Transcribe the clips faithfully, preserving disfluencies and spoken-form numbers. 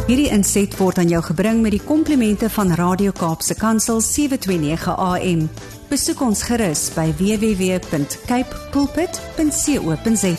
Hierdie inset word aan jou gebring met die komplimente van Radio Kaapse Kansel sewe twee nege A M. Besoek ons gerus by w w w punt cape pulpit punt co punt za.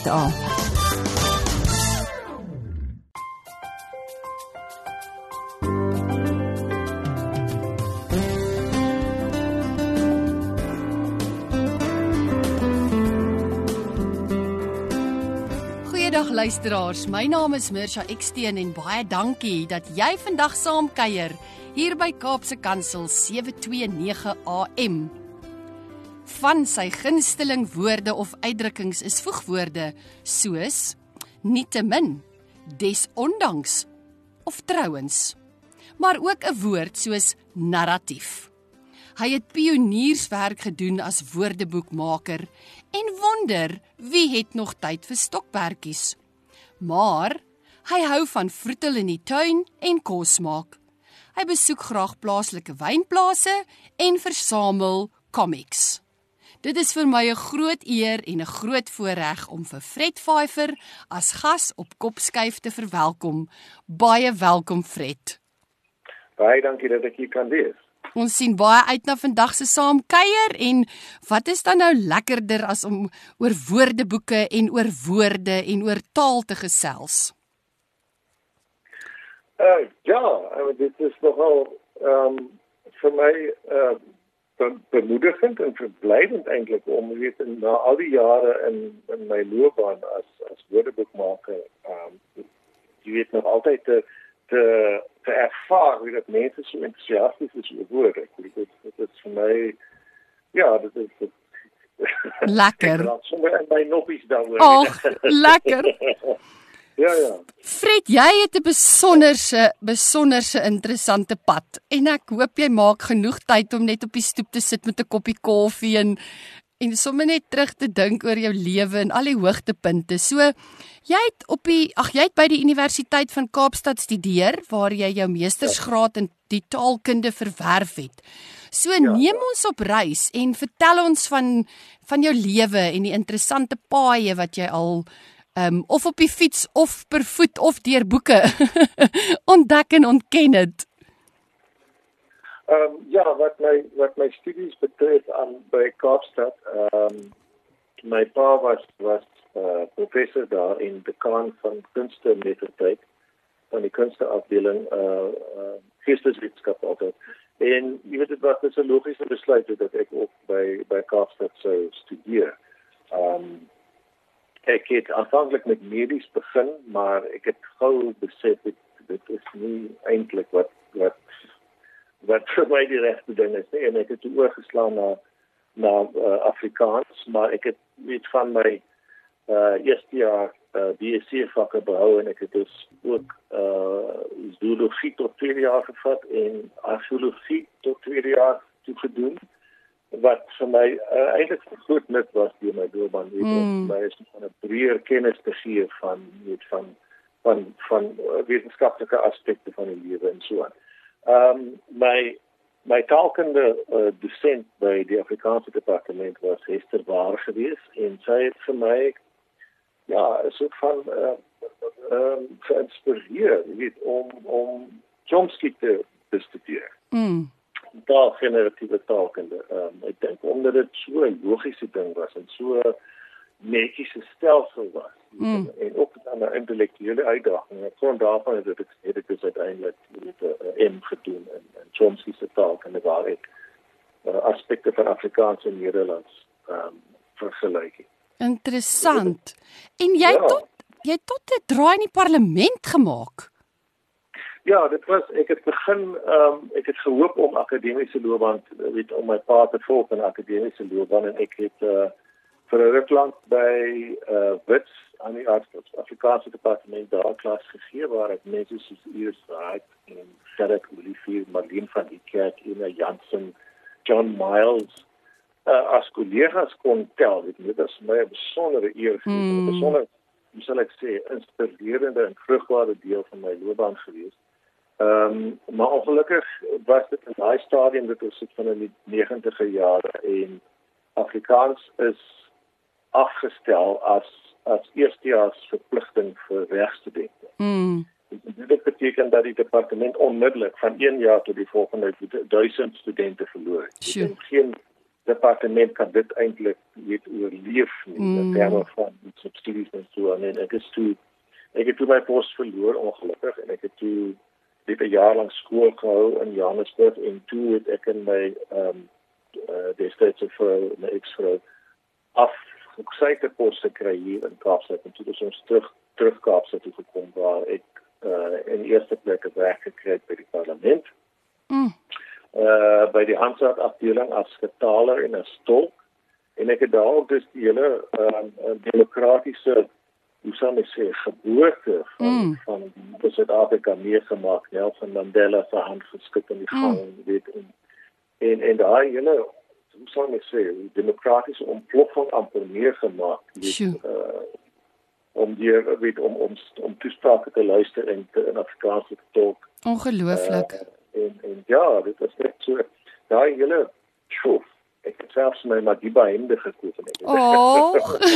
Goeiedag luisteraars, my naam is Mirsha Eksteen en baie dankie dat jy vandag saam kuier hier by Kaapse Kansel sewe twee nege A M. Van sy gunsteling woorde of uitdrukkings is voegwoorde soos nietemin, desondanks of trouens, maar ook 'n woord soos narratief. Hy het pionierswerk gedoen as woordeboekmaker en wonder wie het nog tyd vir stokperdjies. Maar hy hou van vroetel in die tuin en kos maak. Hy besoek graag plaaslike wynplase en versamel comics. Dit is vir my 'n groot eer en 'n groot voorreg om vir Fred Pfeiffer as gas op Kopskuif te verwelkom. Baie welkom Fred. Baie dankie dat ek hier kan wees. Ons sien baie uit na vandag se saam kuier en wat is dan nou lekkerder as om oor woordeboeke en oor woorde en oor taal te gesels? Uh, ja, dit is nogal um, vir my uh, be- bemoedigend en verblydend eintlik om weet na al die jare in in my loopbaan as as woordeboekmaker, um, jy weet nog altyd te te te ervaar hoe dat mense so enthousiasties is oor woorde. Dit is dit is vir my ja, dit is dit, Lekker. ek raak sommer in my noppies daaroor. Ag, lekker. Ja, ja. Fred, jy het 'n besonderse, besonderse interessante pad en ek hoop jy maak genoeg tyd om net op die stoep te sit met 'n koppie koffie en en sommer net terug te dink oor jou lewe en al die hoogtepunte. So, jy het op die ag jy het by die Universiteit van Kaapstad studeer waar jy jou meestersgraad in die taalkunde verwerf het. So Ja, neem ja. ons op reis en vertel ons van van jou lewe en die interessante paaie wat jy al Um, of op die fiets, of per voet, of deur boeke ontdek en ontken het. Um, ja, wat my wat my studies betref aan by Kaapstad, um, my pa was was uh, professor daar in dekaan van kunste en metodiek van die kunsteafdeling uh, uh, geesteswetenskap altyd. En jy weet dit was dus 'n logiese besluit dat ek ook by by Kaapstad sou studeer. Um, Ek het aanvanklik met medies begin, maar ek het gou besef dit dit is nie eintlik wat wat wat vir my die regte ding is nie. En ek het oorgeslaan na na uh, Afrikaans, maar ek het weet van my uh, eerste jaar uh, B S c vakke behou en ek het dus ook uh, zoologie tot tweede jaar gevat en archeologie tot tweede jaar toegedoen. Wat vir my uh, eintlik goed nut was deur my loopbaan, weet mm. my is van 'n breër kennis te gee van weet van van van uh, wetenskaplike aspekte van die lewe en so aan. Ehm um, my my taalkunde uh, dosent by die Afrikaanse departement was Hester Waar geweest en sy het vir my ja, 'n soort van uh, um, geïnspireer, weet om om Chomsky te bestudeer. Mm. Taal, generatiewe taalkunde. Um, ek dink omdat dit so 'n logiese ding was en so netjies stelsel was. Mm. En ook aan 'n intellektuele uitdaging. Ek kon daarvan het ek het ek dus uiteindelik met 'n M gedoen in, in Chomsky se taalkunde waar ek uh, aspekte van Afrikaans en Nederlands um, vergelyk het. Interessant. En jy Ja. het tot jy het tot 'n draai in die parlement gemaak. Ja, dit was ek het begin um, ek het gehoop om akademiese loopbaan weet om my pa te volg in akademiese loopbaan en ek het uh, vir 'n ruk lank by uh, Wits aan die Afrikaanse departement daar klas gegee waar ek mense soos Iris Wright en Gerrit Olivier, Marlene van die Kerk, Ina Jansen, John Miles uh, as kollegas kon tel. Dit was my 'n besondere eer, mm. 'n besonder, hoe sal ek sê, inspirerende en vrugbare deel van my loopbaan gewees. Ehm um, maar ongelukkig was dit in daai stadium dit was van in die negentiger jare en Afrikaans is afgestel as as eerstejaars verpligting vir regstudente. Mm. dit beteken dat die departement onmiddellik van een jaar tot die volgende duisend studente verloor het. Sure. Geen departement kan dit eintlik weet oorleef nie, mm. in terme van subsidies en so aan. En ek is toe, ek het toe my pos verloor, ongelukkig, en ek het toe dit 'n jaar lank skool gehou in Johannesburg, en toe het ek in my um, uh, destydse vrou, my ex-vrou, af gesyte pos gekry hier in Kaapstad, en toe is ons terug, terug Kaapstad toe gekom, waar ek uh, in die eerste plek 'n werk gekry het by die parlement, Mm. Uh, by die Hansard afdeling as vertaler en as tolk, en ek het daar ook dus die hele uh, demokratiese, hoe sal ek sê, geboorte van, Mm. van die Suid-Afrika meegemaak, Nelson Mandela se hand geskik in die gang, mm. weet, en, en, en daar hele, hoe sal ek sê, die demokratiese ontploffing amper meegemaak, weet, uh, om die, weet, om, om, om toesprake te luister en te, in Afrikaans te tolk. Ongelooflik. Uh, En, en ja, dit is net so, daai hele schof, ek het selfs my Madiba hemde gekoop. Oh,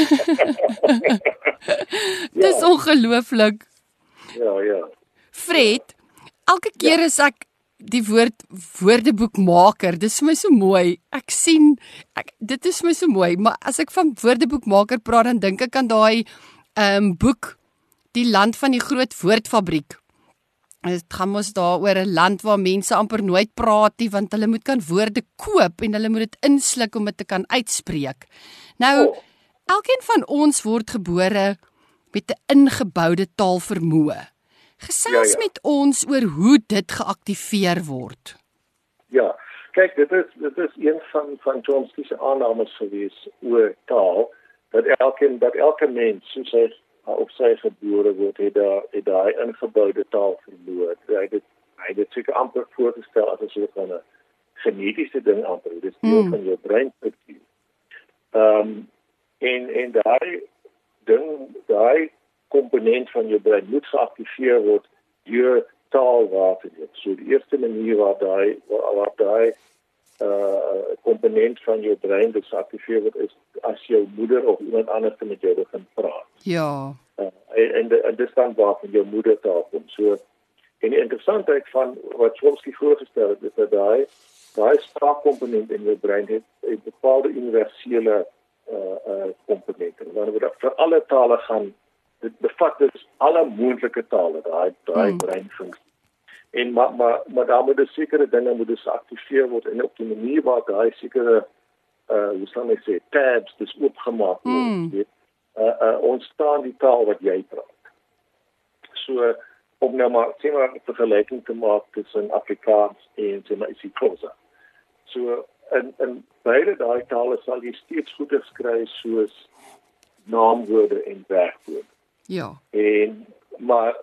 dis ja. Ongelooflik. Ja, ja. Fred, elke keer ja. as ek die woord woordeboekmaker, dis vir my so mooi, ek sien, ek, dit is vir my so mooi, maar as ek van woordeboekmaker praat, dan dink ek aan daai um, boek, Die Land van die Groot Woordfabriek. Dit gaan mos daar oor 'n land waar mense amper nooit praat nie, want hulle moet kan woorde koop en hulle moet dit insluk om dit te kan uitspreek. Nou, oh. elkeen van ons word gebore met 'n ingeboude taalvermoë. Gesels ja, ja. met ons oor hoe dit geaktiveer word. Ja, kyk, dit is dit is een van van Chomsky se aannames gewees oor taal, dat elkeen dat elke mens soos hy of sy gebore word, het daar het daai ingeboude taal verloor. Hy het hy het dit seker amper voorgestel as 'n soort van 'n genetiese ding amper. Dit is deel mm. van jou breinstruktuur. Ehm um, en en daai ding, daai komponent van jou brein moet geaktiveer word deur taalwaarneming. So die eerste manier waar daai waar, waar daai uh komponent van jou brein dit geaktiveer word is as jou moeder of iemand anders met jou begin praat. Ja. Uh, en de, en dis dan waar van jou moedertaal kom. So en die interessantheid van wat Chomsky voorgestel het, is dat daai daai spraakkomponent in jou brein het 'n bepaalde universele uh uh komponente. Wanneer dit vir alle tale gaan, dit bevat dus alle moontlike tale, daai daai hmm. breinfunksie. En maar maar maar daar moet dus sekere dinge moet dus geaktiveer word en op die manier waar daai sekere uh hoe sal ek sê tabs dis oopgemaak word. Mm. Weet, uh, uh ontstaan die taal wat jy praat. So om nou maar sê maar 'n vergelyking te maak tussen Afrikaans en sê maar isiXhosa. So in in beide daai tale sal jy steeds goeie skry soos naamwoorde en werkwoorde. Ja. En maar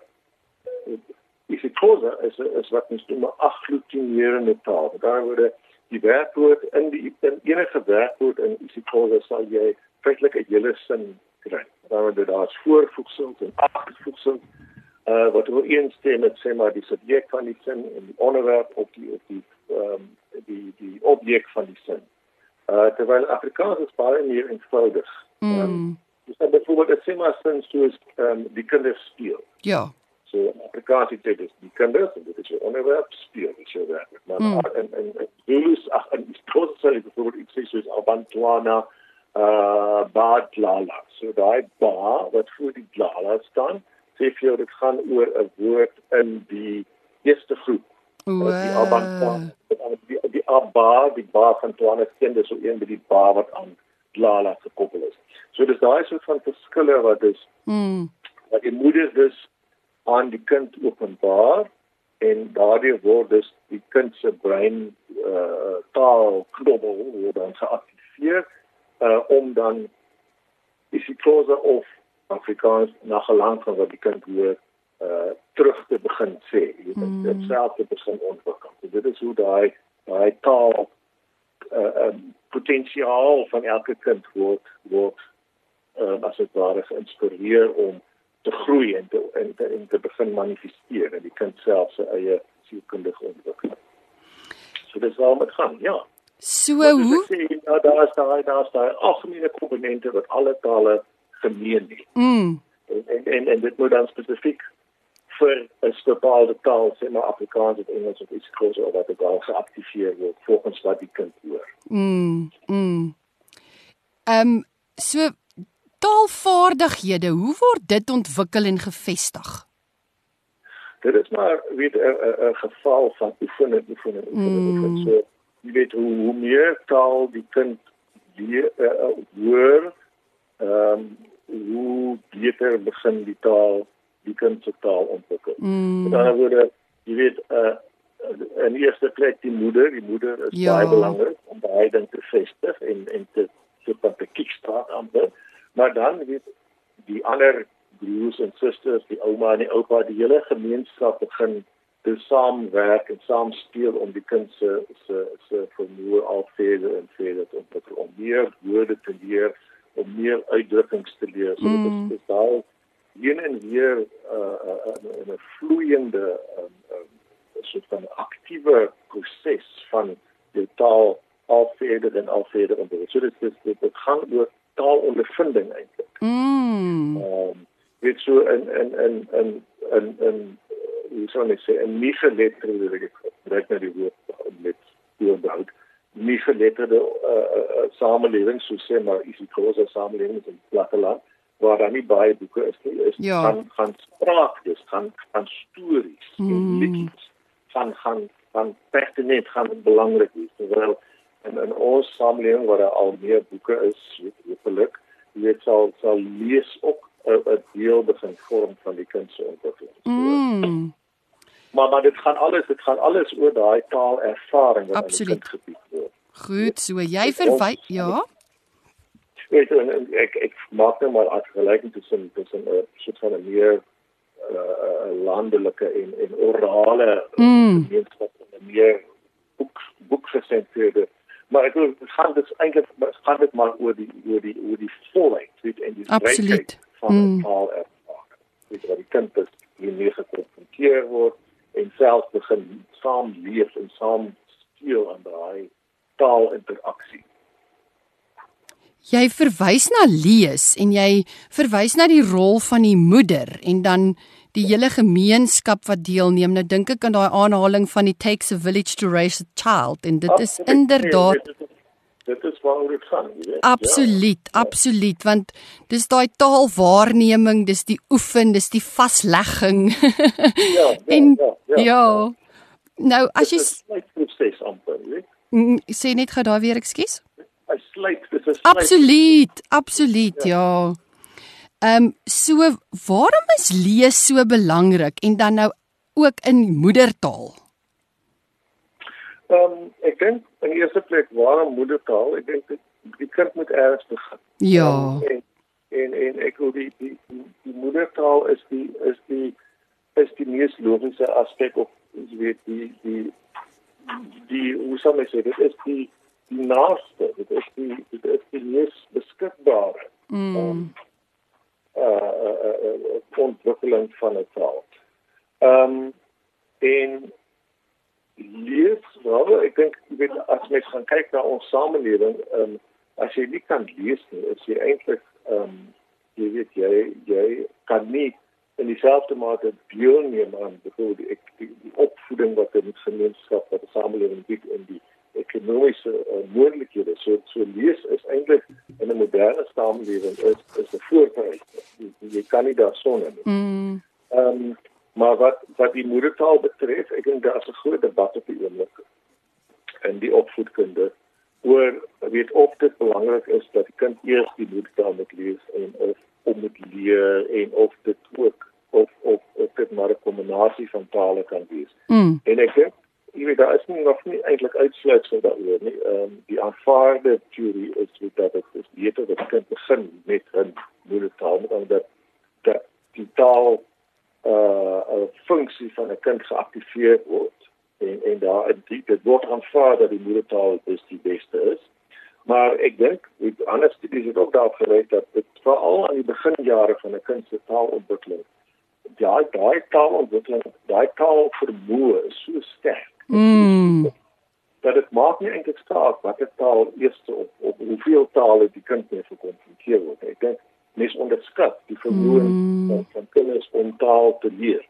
isiXhosa is is wat ons noem 'n agglutinerende taal. Daar word die werkwoord in die in enige werkwoord in isiXhosa sal jy feitelik 'n hele sin kry. Daar word daar's voorvoegsels en agtervoegsels uh wat ooreenstem met sê maar die subjek van die sin en die onderwerp of die of die ehm um, die die objek van die sin. Uh terwyl Afrikaans is baie meer eenvoudig. Mm. Um, dus dan byvoorbeeld 'n sê maar sin soos ehm um, die kinders speel. Ja. So Afrikaans het dit die kinders en dit is jou onderwerp speel is jou werk. Maar mm. en en Zulus ag en isiXhosa sal ek byvoorbeeld iets sê soos Abantwana uh Badlala. So daai ba wat voor die blala staan, sê vir jou dit gaan oor 'n woord in die eerste groep. Wow. Die Abantwana, die die Abba, die ba van Twana kinders so een by die ba wat aan blala gekoppel is. So dis daai soort van verskille wat is mm. wat die moeder dus aan die kind openbaar en daardeur word dus die kind se brein uh, taalknobbel word dan geaktiveer uh, om dan isiXhosa of Afrikaans na gelang van wat die kind hoor uh, terug te begin sê. Jy moet dit self te begin ontwikkel. So dit is hoe daai daai taal uh, um, potensiaal van elke kind word word uh, as dit ware geïnspireer om te groei en te, en te, en te begin manifesteer en die kind self sy eie sielkundige ontwikkeling. So dis waarom dit gaan, ja. So hoe? Sê, ja, daar is daai daar is daai algemene komponente wat alle tale gemeen het. Mm. En, en en en dit moet dan spesifiek vir 'n bepaalde taal, sê maar Afrikaans of Engels of iets anders of wat ook al geaktiveer word volgens wat die kind hoor. Mm. Mm. Ehm um, so taalvaardighede, hoe word dit ontwikkel en gevestig? Dit is maar weet 'n geval van oefen en oefen en oefen. Mm. So jy weet hoe, hoe meer taal die kind leer uh, hoor, ehm um, hoe beter begin die taal die kind se taal ontwikkel. Mm. Met ander woorde, jy weet uh, in die eerste plek die moeder, die moeder is ja. baie belangrik om daai ding te vestig en en te te te kickstart amper. Maar dan weet die ander broers en susters, die ouma en die oupa, die hele gemeenskap begin te saamwerk en saam speel om die kind se se se vermoë al verder en verder te ontwikkel, om meer woorde te leer, om meer uitdrukkings te leer. So mm. dit is daai heen en weer uh, uh, in 'n vloeiende um, um, soort van aktiewe proses van die taal al verder en al verder ontwikkel. So dit is dit, dit gaan oor taalondervinding eintlik. Mm. Um, weet so in in in in in in hoe sou ek sê, 'n nie geletterde, ek gebruik nou die woord met voorbehoud, nie geletterde uh, uh, samelewing, so sê maar isiXhosa samelewing in platteland, waar daar nie baie boeke is nie, is ja. gaan gaan spraak, dus gaan gaan stories mm. en liedjies, gaan gaan gaan pertinent, gaan belangrik wees, terwyl in in ons samelewing waar daar al meer boeke is, hopelik, jy weet sal sal lees ook 'n deel begin vorm van die kind se ontwikkeling. Mm. Maar maar dit gaan alles, dit gaan alles oor daai taalervaring wat Absoluut. in die kind gebied word. Goed, so jy verwys, ja. Weet en, en ek ek maak nou maar 'n vergelyking tussen tussen 'n soort van 'n meer uh, landelike en en orale mm. gemeenskap en 'n meer boek boekgesentreerde. Maar ek wil dit gaan dit eintlik gaan dit maar oor die oor die oor die volheid, weet en die Absoluut. van mm. 'n taalervaring. Weet wat die kind is hiermee gekonfronteer word en self begin saam leef en saam speel aan daai taalinteraksie. Jy verwys na lees en jy verwys na die rol van die moeder en dan die hele gemeenskap wat deelneem. Nou dink ek aan daai aanhaling van it takes a village to raise a child en dit is Absoluut. inderdaad Dit is, dit is waaroor dit gaan, jy weet. Absoluut, ja. absoluut, want dis daai taalwaarneming, dis die oefen, dis die vaslegging. Ja, ja, en, ja, ja, ja. ja. Nou as jy sluit proses amper, weet. Sê net gou daar weer, ekskuus. Hy sluit, dis 'n sluit. Absoluut, absoluut, ja. Ehm um, so waarom is lees so belangrik en dan nou ook in moedertaal? Ehm um, ek dink in die eerste plek waarom moedertaal? Ek dink die kind moet eers begin. Ja. Um, en, en en ek wil die die die, die moedertaal is die is die is die mees logiese aspek of jy weet die die die hoe sou mens sê dit is die die naaste, dit is die dit is die mees beskikbare. Mm. Um, uh, uh, uh, ontwikkeling van 'n taal. Ehm um, en lees, wel, ek dink jy weet as mens gaan kyk na ons samelewing, ehm um, as jy nie kan lees nie, is jy eintlik ehm um, jy weet jy jy kan nie in dieselfde mate deelneem aan byvoorbeeld die, die, die opvoeding wat 'n gemeenskap wat 'n samelewing bied en die ekonomiese uh, moontlikhede. So so lees is eintlik in 'n moderne samelewing is is 'n voorvereiste. Jy, jy kan nie daar sonder nie. Mm. Ehm um, maar wat wat die moedertaal betref, ek dink daar is 'n groot debat op die oomblik in die opvoedkunde oor weet of dit belangrik is dat die kind eers die moedertaal moet lees en of om moet leer en of dit ook of of of dit maar 'n kombinasie van tale kan wees. Mm. En ek dink jy weet daar is nie nog nie eintlik uitsluitsel daaroor nie. Ehm um, die aanvaarde teorie is dat dit is beter dat die kind begin met 'n moedertaal omdat dat die taal uh 'n funksie van 'n kind geaktiveer word en en daar dit, dit word aanvaar dat die moedertaal is die beste is. Maar ek dink die ander studies het ook daarop gewys dat dit veral aan die beginjare van 'n kind se taalontwikkeling daai daai taalontwikkeling, daai taalvermoë is so sterk. Mm. Dat dit maak nie eintlik saak watter taal eers op op hoeveel tale die kind mee gekonfronteer word. Ek dink mens onderskat die vermoë mm. van, van kinders om taal te leer.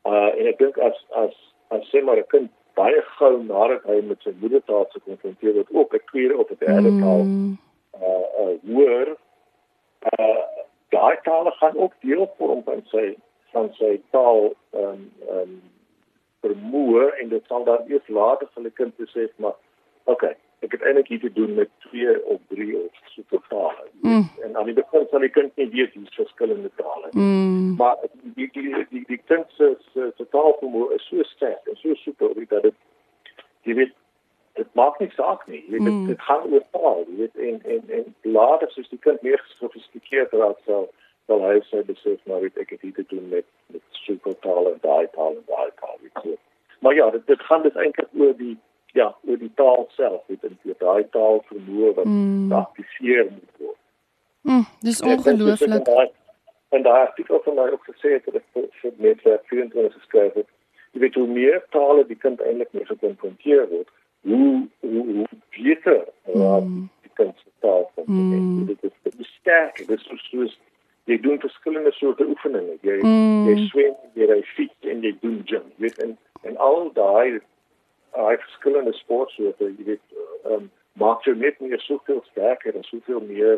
Uh, en ek dink as as as sê maar 'n kind baie gou nadat hy met sy moedertaal se konfronteer word, ook 'n tweede of 'n derde Mm. taal uh, uh, hoor, uh, daai tale gaan ook deel vorm van sy van sy taal um, um, vermoë, en dit sal dan eers later vir 'n kind besef, maar okay, ek het eintlik hier te doen met twee of drie of soveel tale. Mm. En aan die begin sal die kind nie weet die verskillende tale. Mm. Maar die die die die kind se se se taalvermoë is so sterk en so super dat dit jy weet dit maak nie saak nie. Jy weet Mm. dit, dit gaan oor taal, jy weet en en en later soos die kind meer gesofistikeerd raak sal sal hy sy besef maar weet ek het hier te doen met met soveel tale, daai taal en daai taal weet jy. Maar ja, dit dit gaan dus eintlik oor die ja, oor die taal self, weet en daai taal vermoë wat Mm. geaktiveer moet word. Mm, dis ongelooflik. En daar artikel van my ook gesê het dat ek vir Netwerk vyf-en-twintig geskryf het. Jy weet hoe meer tale die kind eintlik mee gekonfronteer word, hoe hoe hoe beter raak Mm. die kind se taal van. Mm. Dit is dit is sterk, dit is soos, soos jy doen verskillende soorte oefeninge. Jy Mm. jy swem, jy ry fiets en jy doen gym. Jy weet en en al daai daai verskillende sportsoorte, jy weet, um, maak jou net meer soveel sterker en soveel meer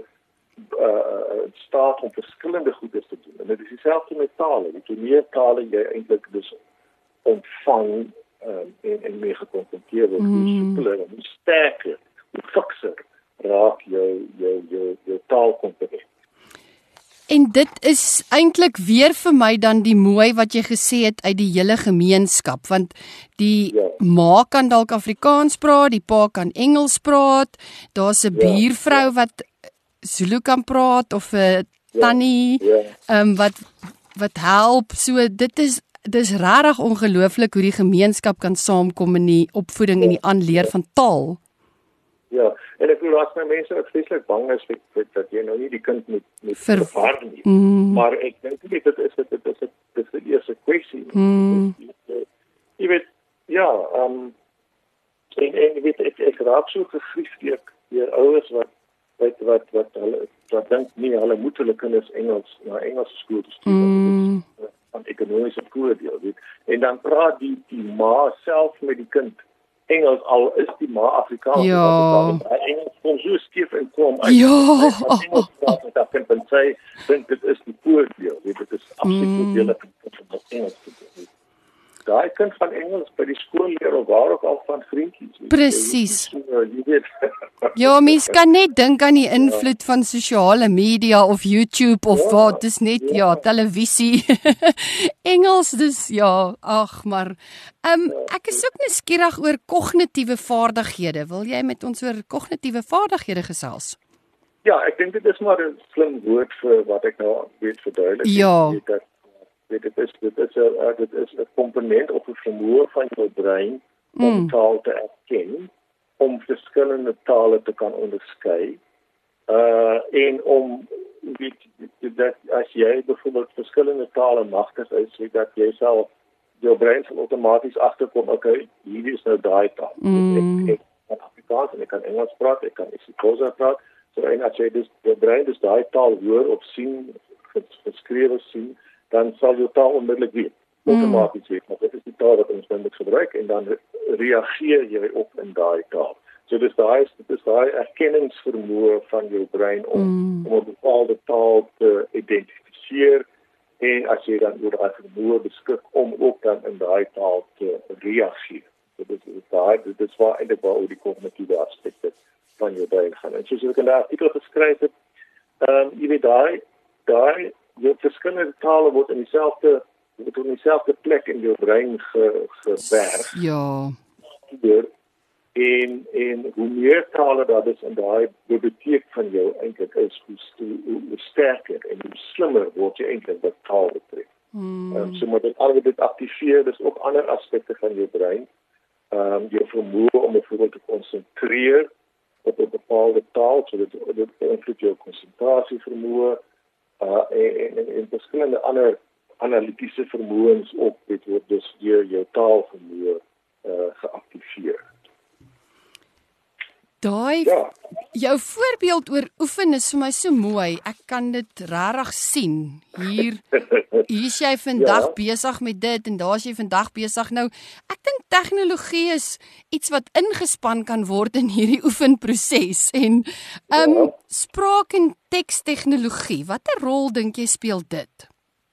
uh in staat om verskillende goedes te doen. En dit is dieselfde met tale. Jy hoe meer tale jy eintlik dus ontvang um, en en mee gekonfronteer word, hoe Mm. soepeler en hoe sterker, hoe fikser raak jou jou jou jou taalkomponent. En dit is eintlik weer vir my dan die mooi wat jy gesê het uit die hele gemeenskap, want die Ja. ma kan dalk Afrikaans praat, die pa kan Engels praat, daar's 'n Ja, buurvrou wat Zulu kan praat of 'n tannie Ja. um, wat wat help. So dit is dis regtig ongelooflik hoe die gemeenskap kan saamkom in die opvoeding en die aanleer van taal. Ja, en ek wil as my mense ook vreeslik bang is vir, vir dat jy nou nie die kind moet moet Ver- verwar nie. Mm. Maar ek dink nie dit is dit dit is dit is die eerste kwessie. Mm. Jy weet, ja, um, en en jy weet ek ek raak so gegrief deur deur ouers wat wat wat wat hulle wat dink nie hulle moet hulle kinders Engels na Engelse skool toe stuur Mm. van ekonomiese voordeel, weet. En dan praat die die ma self met die kind Engels, al is die ma Afrikaans. Ja. Hy Engels kom so skief en kom uit. Ja. Hy kan Engels praat met dat kind en sê, dink dit is die voordeel, weet, dit is absoluut Mm. voordelig om met Engels te doen. Daai kind van Engels by die skool leer of waar ook al van vriendjies. weet. Presies. Jy weet, jy weet. Ja, mens kan net dink aan die invloed van sosiale media of YouTube of Ja, wat, dis net ja, ja. televisie. Engels dis ja, ag, maar ehm um, ek is ook nuuskierig oor kognitiewe vaardighede. Wil jy met ons oor kognitiewe vaardighede gesels? Ja, ek dink dit is maar 'n slim woord vir wat ek nou weet verduidelik. Ja. Jy weet dat weet dit is dit is 'n dit is 'n komponent of 'n vermoë van jou brein om Mm. taal te erken, om verskillende tale te kan onderskei. Uh en om weet dat as jy byvoorbeeld verskillende tale magtig is, weet dat jy sal jou brein sal outomaties agterkom, okay, hier is nou daai taal. Mm. Ek, ek kan Afrikaans en ek kan Engels praat, ek kan isiXhosa praat. So en as jy dus jou brein dus daai taal hoor of sien, geskrewe sien, dan sal jou taal onmiddellik weet. Outomaties weet, maar dit is die taal wat ons nou moet gebruik en dan reageer jy op in daai taal. So dis daai dit is daai erkenningsvermoë van jou brein om Mm. om 'n bepaalde taal te identifiseer en as jy dan oor daai vermoë beskik om ook dan in daai taal te reageer. So dit is daai dit is waar eintlik waar oor die kognitiewe aspekte van jou brein gaan. En soos ek in daai artikel geskryf het, ehm um, jy weet daai daai jou verskillende tale word in dieselfde word in dieselfde plek in jou brein ge, geberg. Ja. Deur en en hoe meer tale daar is in daai biblioteek van jou eintlik is, hoe, hoe, hoe sterker en hoe slimmer word jy eintlik wat taal betref. Mm. Um, so moet dit al dit aktiveer, dis ook ander aspekte van jou brein. Ehm um, jou vermoë om byvoorbeeld te konsentreer op 'n bepaalde taal, so dit dit beïnvloed jou konsentrasievermoë uh en en, en verskillende ander analitiese vermoëns ook dit word dus deur jou taalvermoë uh geaktiveer. Daai Ja. jou voorbeeld oor oefen is vir my so mooi. Ek kan dit regtig sien. Hier hier's jy vandag Ja. besig met dit en daar's jy vandag besig. Nou, ek dink tegnologie is iets wat ingespan kan word in hierdie oefenproses en ehm um, Ja. spraak en tekstegnologie. Watter rol dink jy speel dit?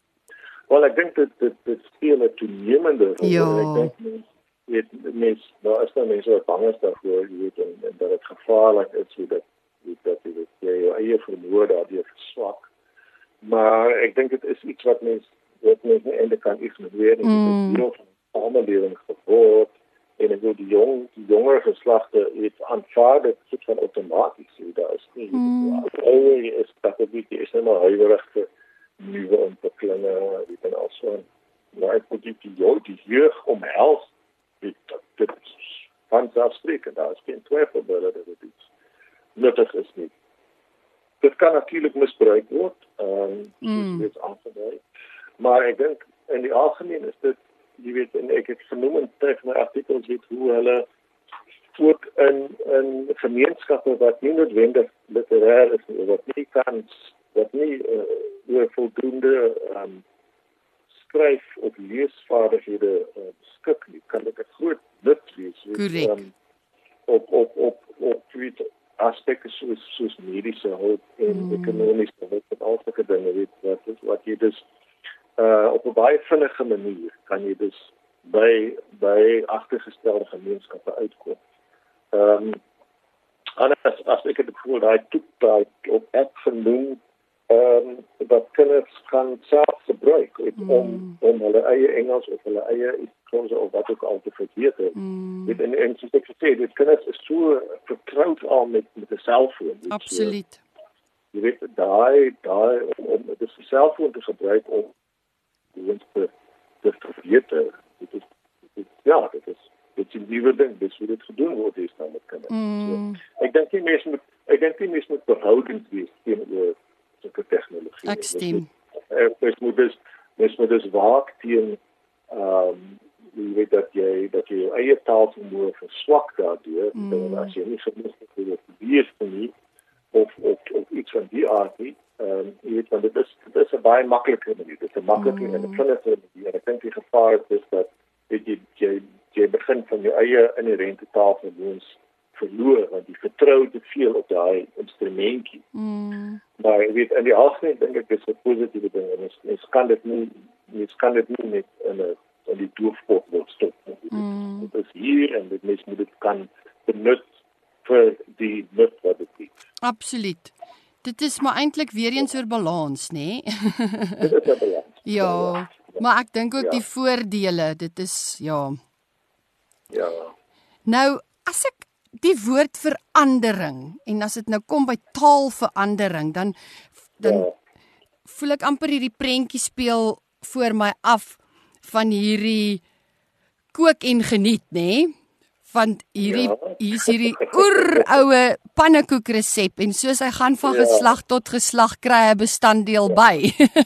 Wel, ek dink dit dit dit speel 'n toenemende rol. Ja. Ek dink mens weet mens daar is nou mense wat bang is daarvoor, jy weet, en, en dat dit gevaarlik is, so dat jy dat jy weet, jy jou eie vermoë daardeur verswak. Maar ek dink dit is iets wat mens wat mens nie eintlik kan ignoreer nie. Dit is deel van die samelewing geword en ek wil die jong die jonger geslagte het aanvaar dit soort van outomaties. So daar is nie Mm. ouer jy is dat dit jy is nou maar huiwerig vir nuwe ontwikkelinge, weet en also. Maar ek moet die die, die jeug omhels. Dit dit is vanselfsprekend, daar is geen twyfel oor dat dit iets nuttig is nie. Dit kan natuurlik misbruik word, ehm um, dit is aangedui. Maar ek dink in die algemeen is dit, jy weet, en ek het genoem in terug my artikels weet hoe hulle ook in in gemeenskappe wat nie noodwendig literêr is nie, wat nie kan wat nie uh, oor voldoende um, skryf of leesvaardighede uh, beskik nie, kan dit 'n groot nut wees. Korrek. Um, op op op op weet aspekte soos soos mediese hulp en mm. ekonomiese hulp en al sulke dinge, weet wat is wat jy dus uh, op 'n baie vinnige manier kan jy dus by by agtergestelde gemeenskappe uitkom. Ehm um, anders as ek het gevoel daai toep daai op app genoem ehm um, dat kinders kan self gebruik mm. om om hulle eie Engels of hulle eie Engels of wat ook al te verbeter. Mm. Dit en en soos ek gesê, dit kinders is so vertroud al met met 'n selfoon. Absoluut. So, jy weet daai daai om, om dis 'n selfoon te gebruik om ons te te verbeter. Dit is, dit is ja, dit is dit is 'n nuwe ding, dis hoe dit gedoen word hier staan met kinders. Mm. So, ek dink nie mense moet ek dink nie mense moet behoudend wees teenoor sulke tegnologie. Ek stem. Mens moet dus mens moet dus waak teen ehm um, jy weet dat jy dat jy jou eie taalvermoë verswak daardeur, mm. en as jy nie genoeg het om te lees nie of of of iets van die aard nie, ehm um, jy weet want dit is dit is 'n baie maklike manier, dit is 'n maklike mm. en 'n vinnige manier. En ek dink die gevaar is dat weet jy jy jy begin van jou eie inherente taalvermoëns verloor want jy vertrou te veel op daai instrumentjie. Mm. Maar ek weet in die algemeen dink ek dis 'n positiewe ding en mens, mens kan dit nie mens kan dit nie met in 'n in die doofpot word stop. Mm. Dit is hier en dit mens moet dit kan benut vir die nut wat dit het. Absoluut. Dit is maar eintlik weer eens oor balans, nê? Nee? Dit is 'n balans. Ja, ja, maar ek dink ook ja. die voordele, dit is ja. Ja. Nou, as ek die woord verandering en as dit nou kom by taalverandering, dan dan ja. voel ek amper hierdie prentjie speel voor my af van hierdie kook en geniet, nê? Nee? Want hierdie ja. hier's hierdie oeroue pannekoek resep en soos hy gaan van ja. geslag tot geslag kry 'n bestanddeel ja. by.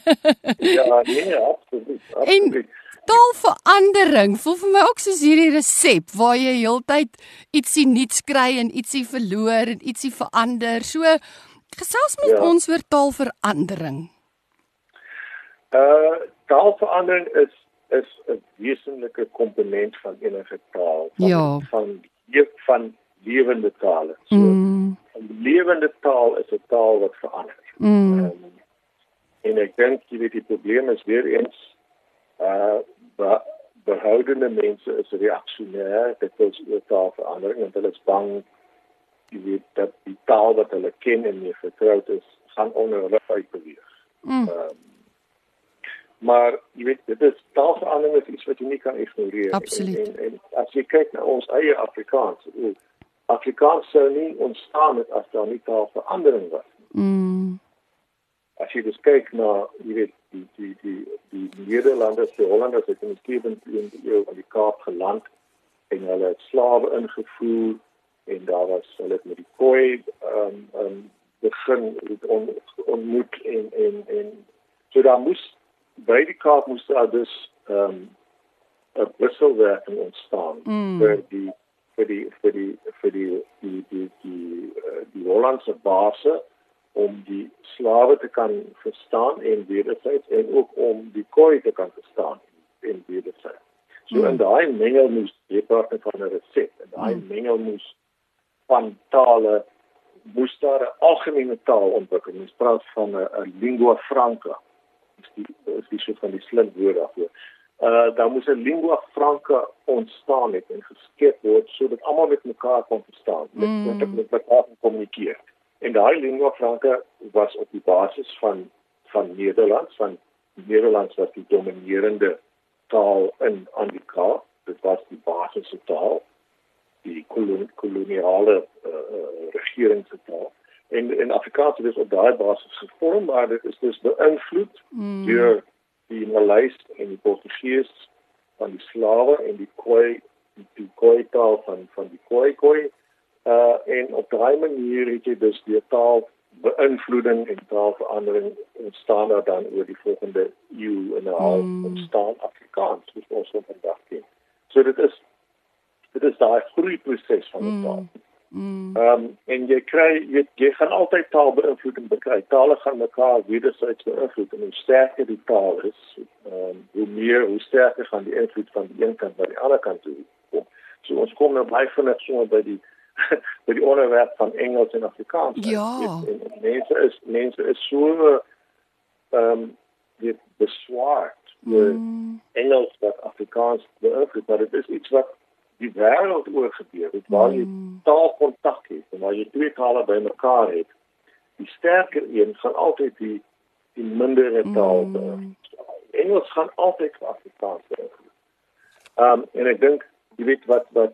ja, nee, absoluut. absoluut. En taalverandering voel vir my ook soos hierdie resep waar jy heeltyd ietsie nuuts kry en ietsie verloor en ietsie verander. So gesels met ja. ons oor taalverandering. Uh taalverandering is is 'n wesenlike komponent van enige taal. Van, Ja. van van lewende tale. So Mm. 'n lewende taal is 'n taal wat verander. Mm. Um, en ek dink jy weet die probleem is weer eens uh be, behoudende mense is reaksionêr dit is oor taalverandering en hulle is bang jy weet dat die taal wat hulle ken en mee vertroud is gaan onder hulle uitbeweeg. Mm. Um, maar jy weet dit is taalverandering is iets wat jy nie kan ignoreer. Absoluut. En, en, en as jy kyk na ons eie Afrikaans, Afrikaans sou nie ontstaan het as daar nie taalverandering was. Mm. As jy dus kyk na, jy weet, die die die die Nederlanders, die Hollanders het in die sewentiende eeu aan die Kaap geland en hulle het slawe ingevoer en daar was hulle met die Khoi um, um, begin het on, ontmoet en en en so daar moes by die Kaap moes daar dus um, 'n wisselwerking ontstaan Mm. vir die vir die vir die vir die die die die, uh, die Hollandse base om die slawe te kan verstaan en wederzijds en ook om die kooi te kan verstaan en wederzijds. So mm. in daai mengelmoes, jy praat net van 'n resept, in daai mm. mengelmoes van tale moes daar 'n algemene taal ontwikkel. Ons praat van 'n lingua franca. Dis die is die soort van die slintwoord daarvoor. Uh daar moes 'n lingua franca ontstaan het en geskep word sodat almal met mekaar kon verstaan, met mm. met, met mekaar kon kommunikeer. En daai lingua franca was op die basis van van Nederlands, van Nederlands was die dominerende taal in aan die Kaap. Dit was die basiese taal, die kolon, koloniale uh, regeringstaal. En in Afrikaans het dit op daai basis gevorm, maar dit is dus beïnvloed mm. deur die Malays en die Portugees van die slawe en die Khoi, die, die Khoi taal van van die Khoi Khoi. Uh, en op daai manier het jy dus die taal beïnvloeding en taalverandering ontstaan daar dan oor die volgende eeu en 'n half mm. ontstaan Afrikaans, soos ons van vandag ken. So dit is dit is daai groeiproses van die mm. taal. Mm. Um, en jy kry jy, jy gaan altyd taalbeïnvloeding bekry. Tale gaan mekaar wederzijds beïnvloed en hoe sterker die taal is, um, hoe meer, hoe sterker gaan die invloed van die een kant na die ander kant toe kom. So ons kom nou baie vinnig so by die by die onderwerp van Engels en Afrikaans. Ja. En, en mense is mense is so ehm um, dit beswaard deur mm. Engels wat Afrikaans beïnvloed, maar dit is iets wat die wêreld oor gebeur het, waar jy mm. taalkontak het en waar jy twee tale bymekaar het. Die sterker een gaan altyd die die mindere taal mm. beïnvloed. Engels gaan altyd vir Afrikaans beïnvloed. Ehm um, en ek dink jy weet wat wat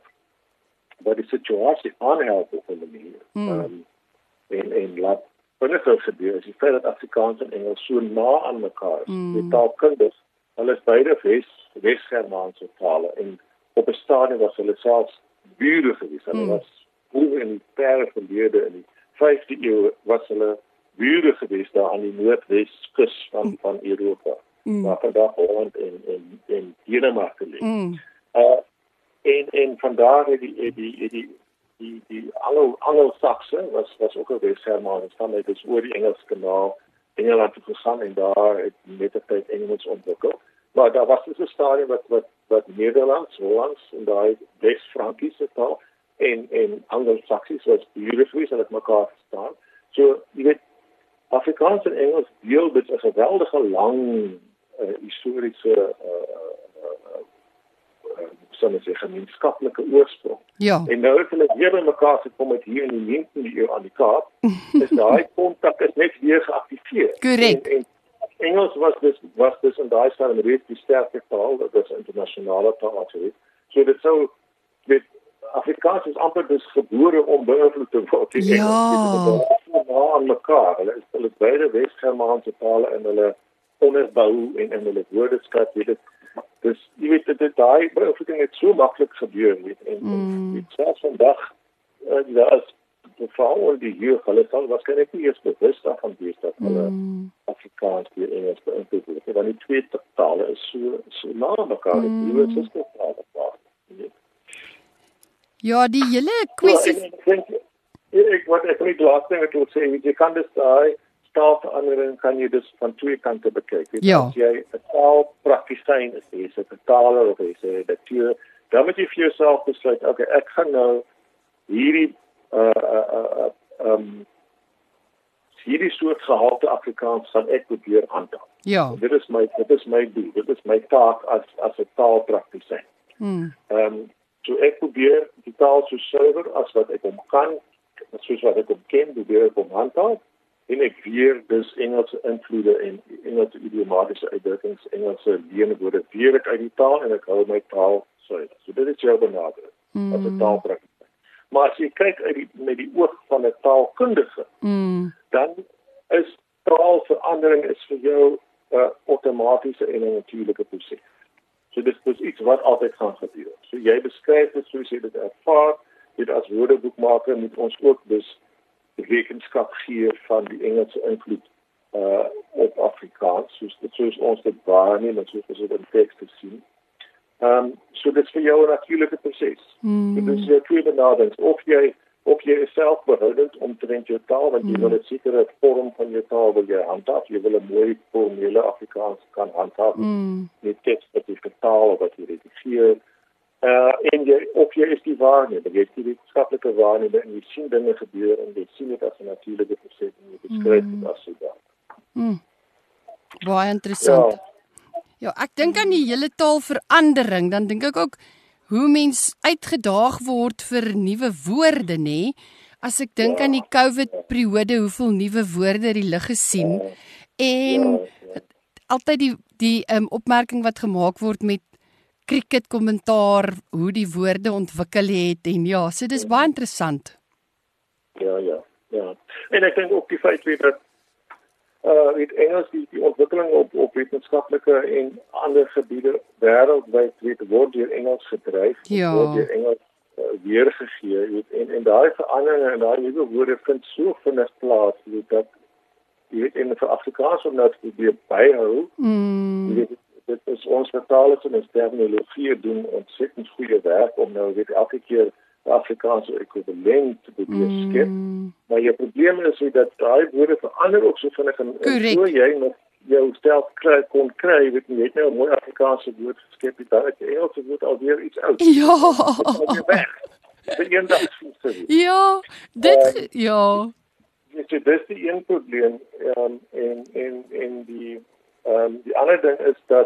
wat die situasie aanhelp op 'n manier. Mm. Um, en en laat vinniger gebeur is die feit dat Afrikaans en Engels so na aan mekaar is. Mm. Die taalkundig, hulle is beide Wes Wes-Germaanse tale en op 'n stadium was hulle selfs bure gewees. Hulle mm. was vroeër in die verre verlede in die vyfde eeu was hulle bure gewees daar aan die noordweskus van mm. van Europa. Mm. Waar vandag Holland en en en Denemarke lê. Mm. Uh, En en vandaar het die die die die die, die Anglo Anglo-Sakse was was ook 'n Wes-Germaan stam het dus oor die Engelse kanaal Engeland toe gegaan en daar het met die tyd Engels ontwikkel. Maar daar was dus 'n stadium wat wat wat Nederlands, Hollands en daai Wes-Frankiese taal en en Anglo-Saksies was bure gewees en het mekaar verstaan. So jy weet Afrikaans en Engels deel dit 'n geweldige lang uh, historiese uh, sal ek sê gemeenskaplike oorsprong. Ja. En nou het hulle weer by mekaar gekom met hier in die negentiende eeu aan die Kaap. Is daai kontak is net weer geaktiveer. Korrek. En, en Engels was dus was dus in daai stadium reeds die sterkste taal, dit is 'n internasionale taal geweest. So dit sou met Afrikaans is amper dus gebore om beïnvloed te word. Die ja. Engels is so aan mekaar. Hulle is hulle beide Wes-Germaanse tale en hulle onderbou en in hulle woordeskat, weet dit. Dus jy weet dat dit daai beïnvloeding het so maklik gebeur weet en mm. dit selfs vandag uh, daar is veral die jeug hulle sal waarskynlik nie eens bewus daarvan wees dat hulle mm. Afrikaans deur Engels beïnvloed word want die twee tale is so so na mekaar mm. die is so tale. Ja, die hele kwessie ja, ek dink ek wat ek net laaste ding wat ek wil sê jy kan dis daai taalverandering kan jy dus van twee kante bekyk. Ja. As jy 'n taalpraktisyn is, jy is 'n vertaler of jy is 'n redakteur, dan moet jy vir jouself besluit, okay, ek gaan nou hierdie uh uh uh um hierdie soort gehalte Afrikaans gaan ek probeer handhaaf. Ja. Dit is my dit is my doel. Dit is my taak as as 'n taalpraktisyn. Hmm. Ehm um, so ek probeer die taal so suiwer as wat ek hom kan, soos wat ek hom ken, probeer ek hom handhaaf. En ek weer dus Engelse invloede en Engelse idiomatiese uitdrukkings, Engelse leenwoorde weer ek uit die taal en ek hou my taal suiwer. So dit is jou benadering mm. as 'n taalpraktisyn. Maar as jy kyk uit die met die oog van 'n taalkundige, mm. dan is taalverandering is vir jou 'n uh, outomatiese en 'n natuurlike proses. So dit is iets wat altyd gaan gebeur. So jy beskryf dit soos jy dit ervaar, dit as woordeboekmaker moet ons ook dus rekenskap gee van die Engelse invloed uh, op Afrikaans, soos, soos ons dit waarneem en soos ons dit in tekste sien. Um, so dit is vir jou 'n natuurlike proses. Mm. So, dit is jou twee benaderings. Of jy of jy is selfbehoudend omtrent jou taal, want jy Mm. wil 'n sekere vorm van jou taal wil jy handhaaf. Jy wil 'n mooi formele Afrikaans kan handhaaf. Mm. Met teks wat jy vertaal of wat jy redigeer. Uh, en jy, of jy is die waarnemer, jy is die wetenskaplike waarnemer en jy sien dinge gebeur en jy sien dit as 'n natuurlike proses en jy beskryf dit as sodanig. Mm. Baie interessant. Ja, ja ek dink aan die hele taalverandering, dan dink ek ook hoe mens uitgedaag word vir nuwe woorde, nê? As ek dink Ja. aan die COVID-periode, hoeveel nuwe woorde die lig gesien en Ja, ja. altyd die die um, opmerking wat gemaak word met cricket kommentaar hoe die woorde ontwikkel het en ja, so dis baie interessant. Ja, ja, ja. En ek dink ook die feit weet dat uh weet Engels die, die ontwikkeling op op wetenskaplike en ander gebiede wêreldwyd weet word deur Engels gedryf, Ja. word deur Engels uh, weergegee, weet en en daai veranderinge en daai nuwe woorde vind so vinnig plaas, weet dat jy weet in vir Afrikaans om nou te probeer byhou, Mm. jy weet dit is ons vertalers en ons terminologie doen ontsettend goeie werk om nou weet elke keer die Afrikaanse ekwivalent te probeer skep. Mm. Maar jou probleem is hoe dat daai woorde verander ook so vinnig en en so jy nog jou self kry kon kry, weet jy het nou 'n mooi Afrikaanse woord geskep, dit dan het die Engelse woord alweer iets oud. Ja. Dit is alweer weg. Vir eendag sien. Ja, dit ge- ja. Dit so, dis die een probleem um, en en en die um, die ander ding is dat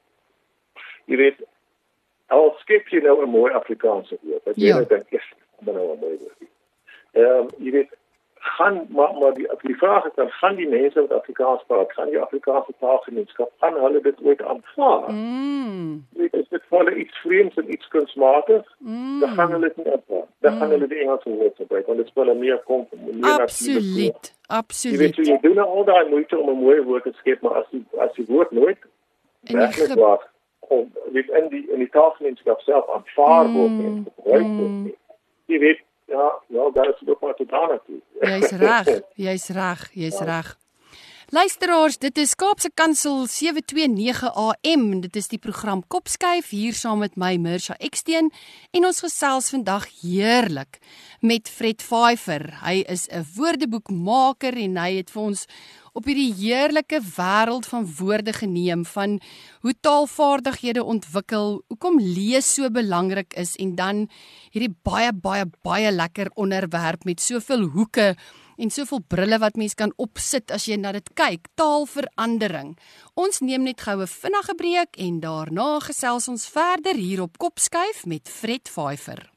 jy weet al skep jy nou 'n mooi Afrikaanse woord, wat jy Ja. nou dink is maar nou 'n mooi woord. Ehm um, jy weet gaan maar maar die die vraag is dan gaan die mense wat Afrikaans praat, gaan die Afrikaanse taalgemeenskap aan hulle dit ooit aanvaar? Mm. Jy weet, is dit vir hulle iets vreemds en iets kunsmatig? Mm. Dan gaan hulle dit nie aanvaar. Dan gaan hulle die Engelse woord gebruik want dit is vir hulle meer kom meer natuurlijk. Absoluut. Jy weet so, Absoluut. jy doen nou al daai moeite om 'n mooi woord te skep, maar as die as die woord nooit En die werklik ge- waar om weet in die in die taalgemeenskap self aanvaar word en gebruik word. mm. Jy weet ja, wel daar is dit ook maar tot daarna toe. Jy's reg, jy's reg, jy's Ja. reg. Luisteraars, dit is Kaapse Kansel sewe twee nege A M. Dit is die program Kopskuif hier saam met my Mirsha Eksteen en ons gesels vandag heerlik met Fred Pfeiffer. Hy is 'n woordeboekmaker en hy het vir ons op hierdie heerlike wêreld van woorde geneem van hoe taalvaardighede ontwikkel, hoekom lees so belangrik is en dan hierdie baie baie baie lekker onderwerp met soveel hoeke en soveel brille wat mens kan opsit as jy na dit kyk, taalverandering. Ons neem net gou 'n vinnige breek en daarna gesels ons verder hier op Kopskuif met Fred Pfeiffer.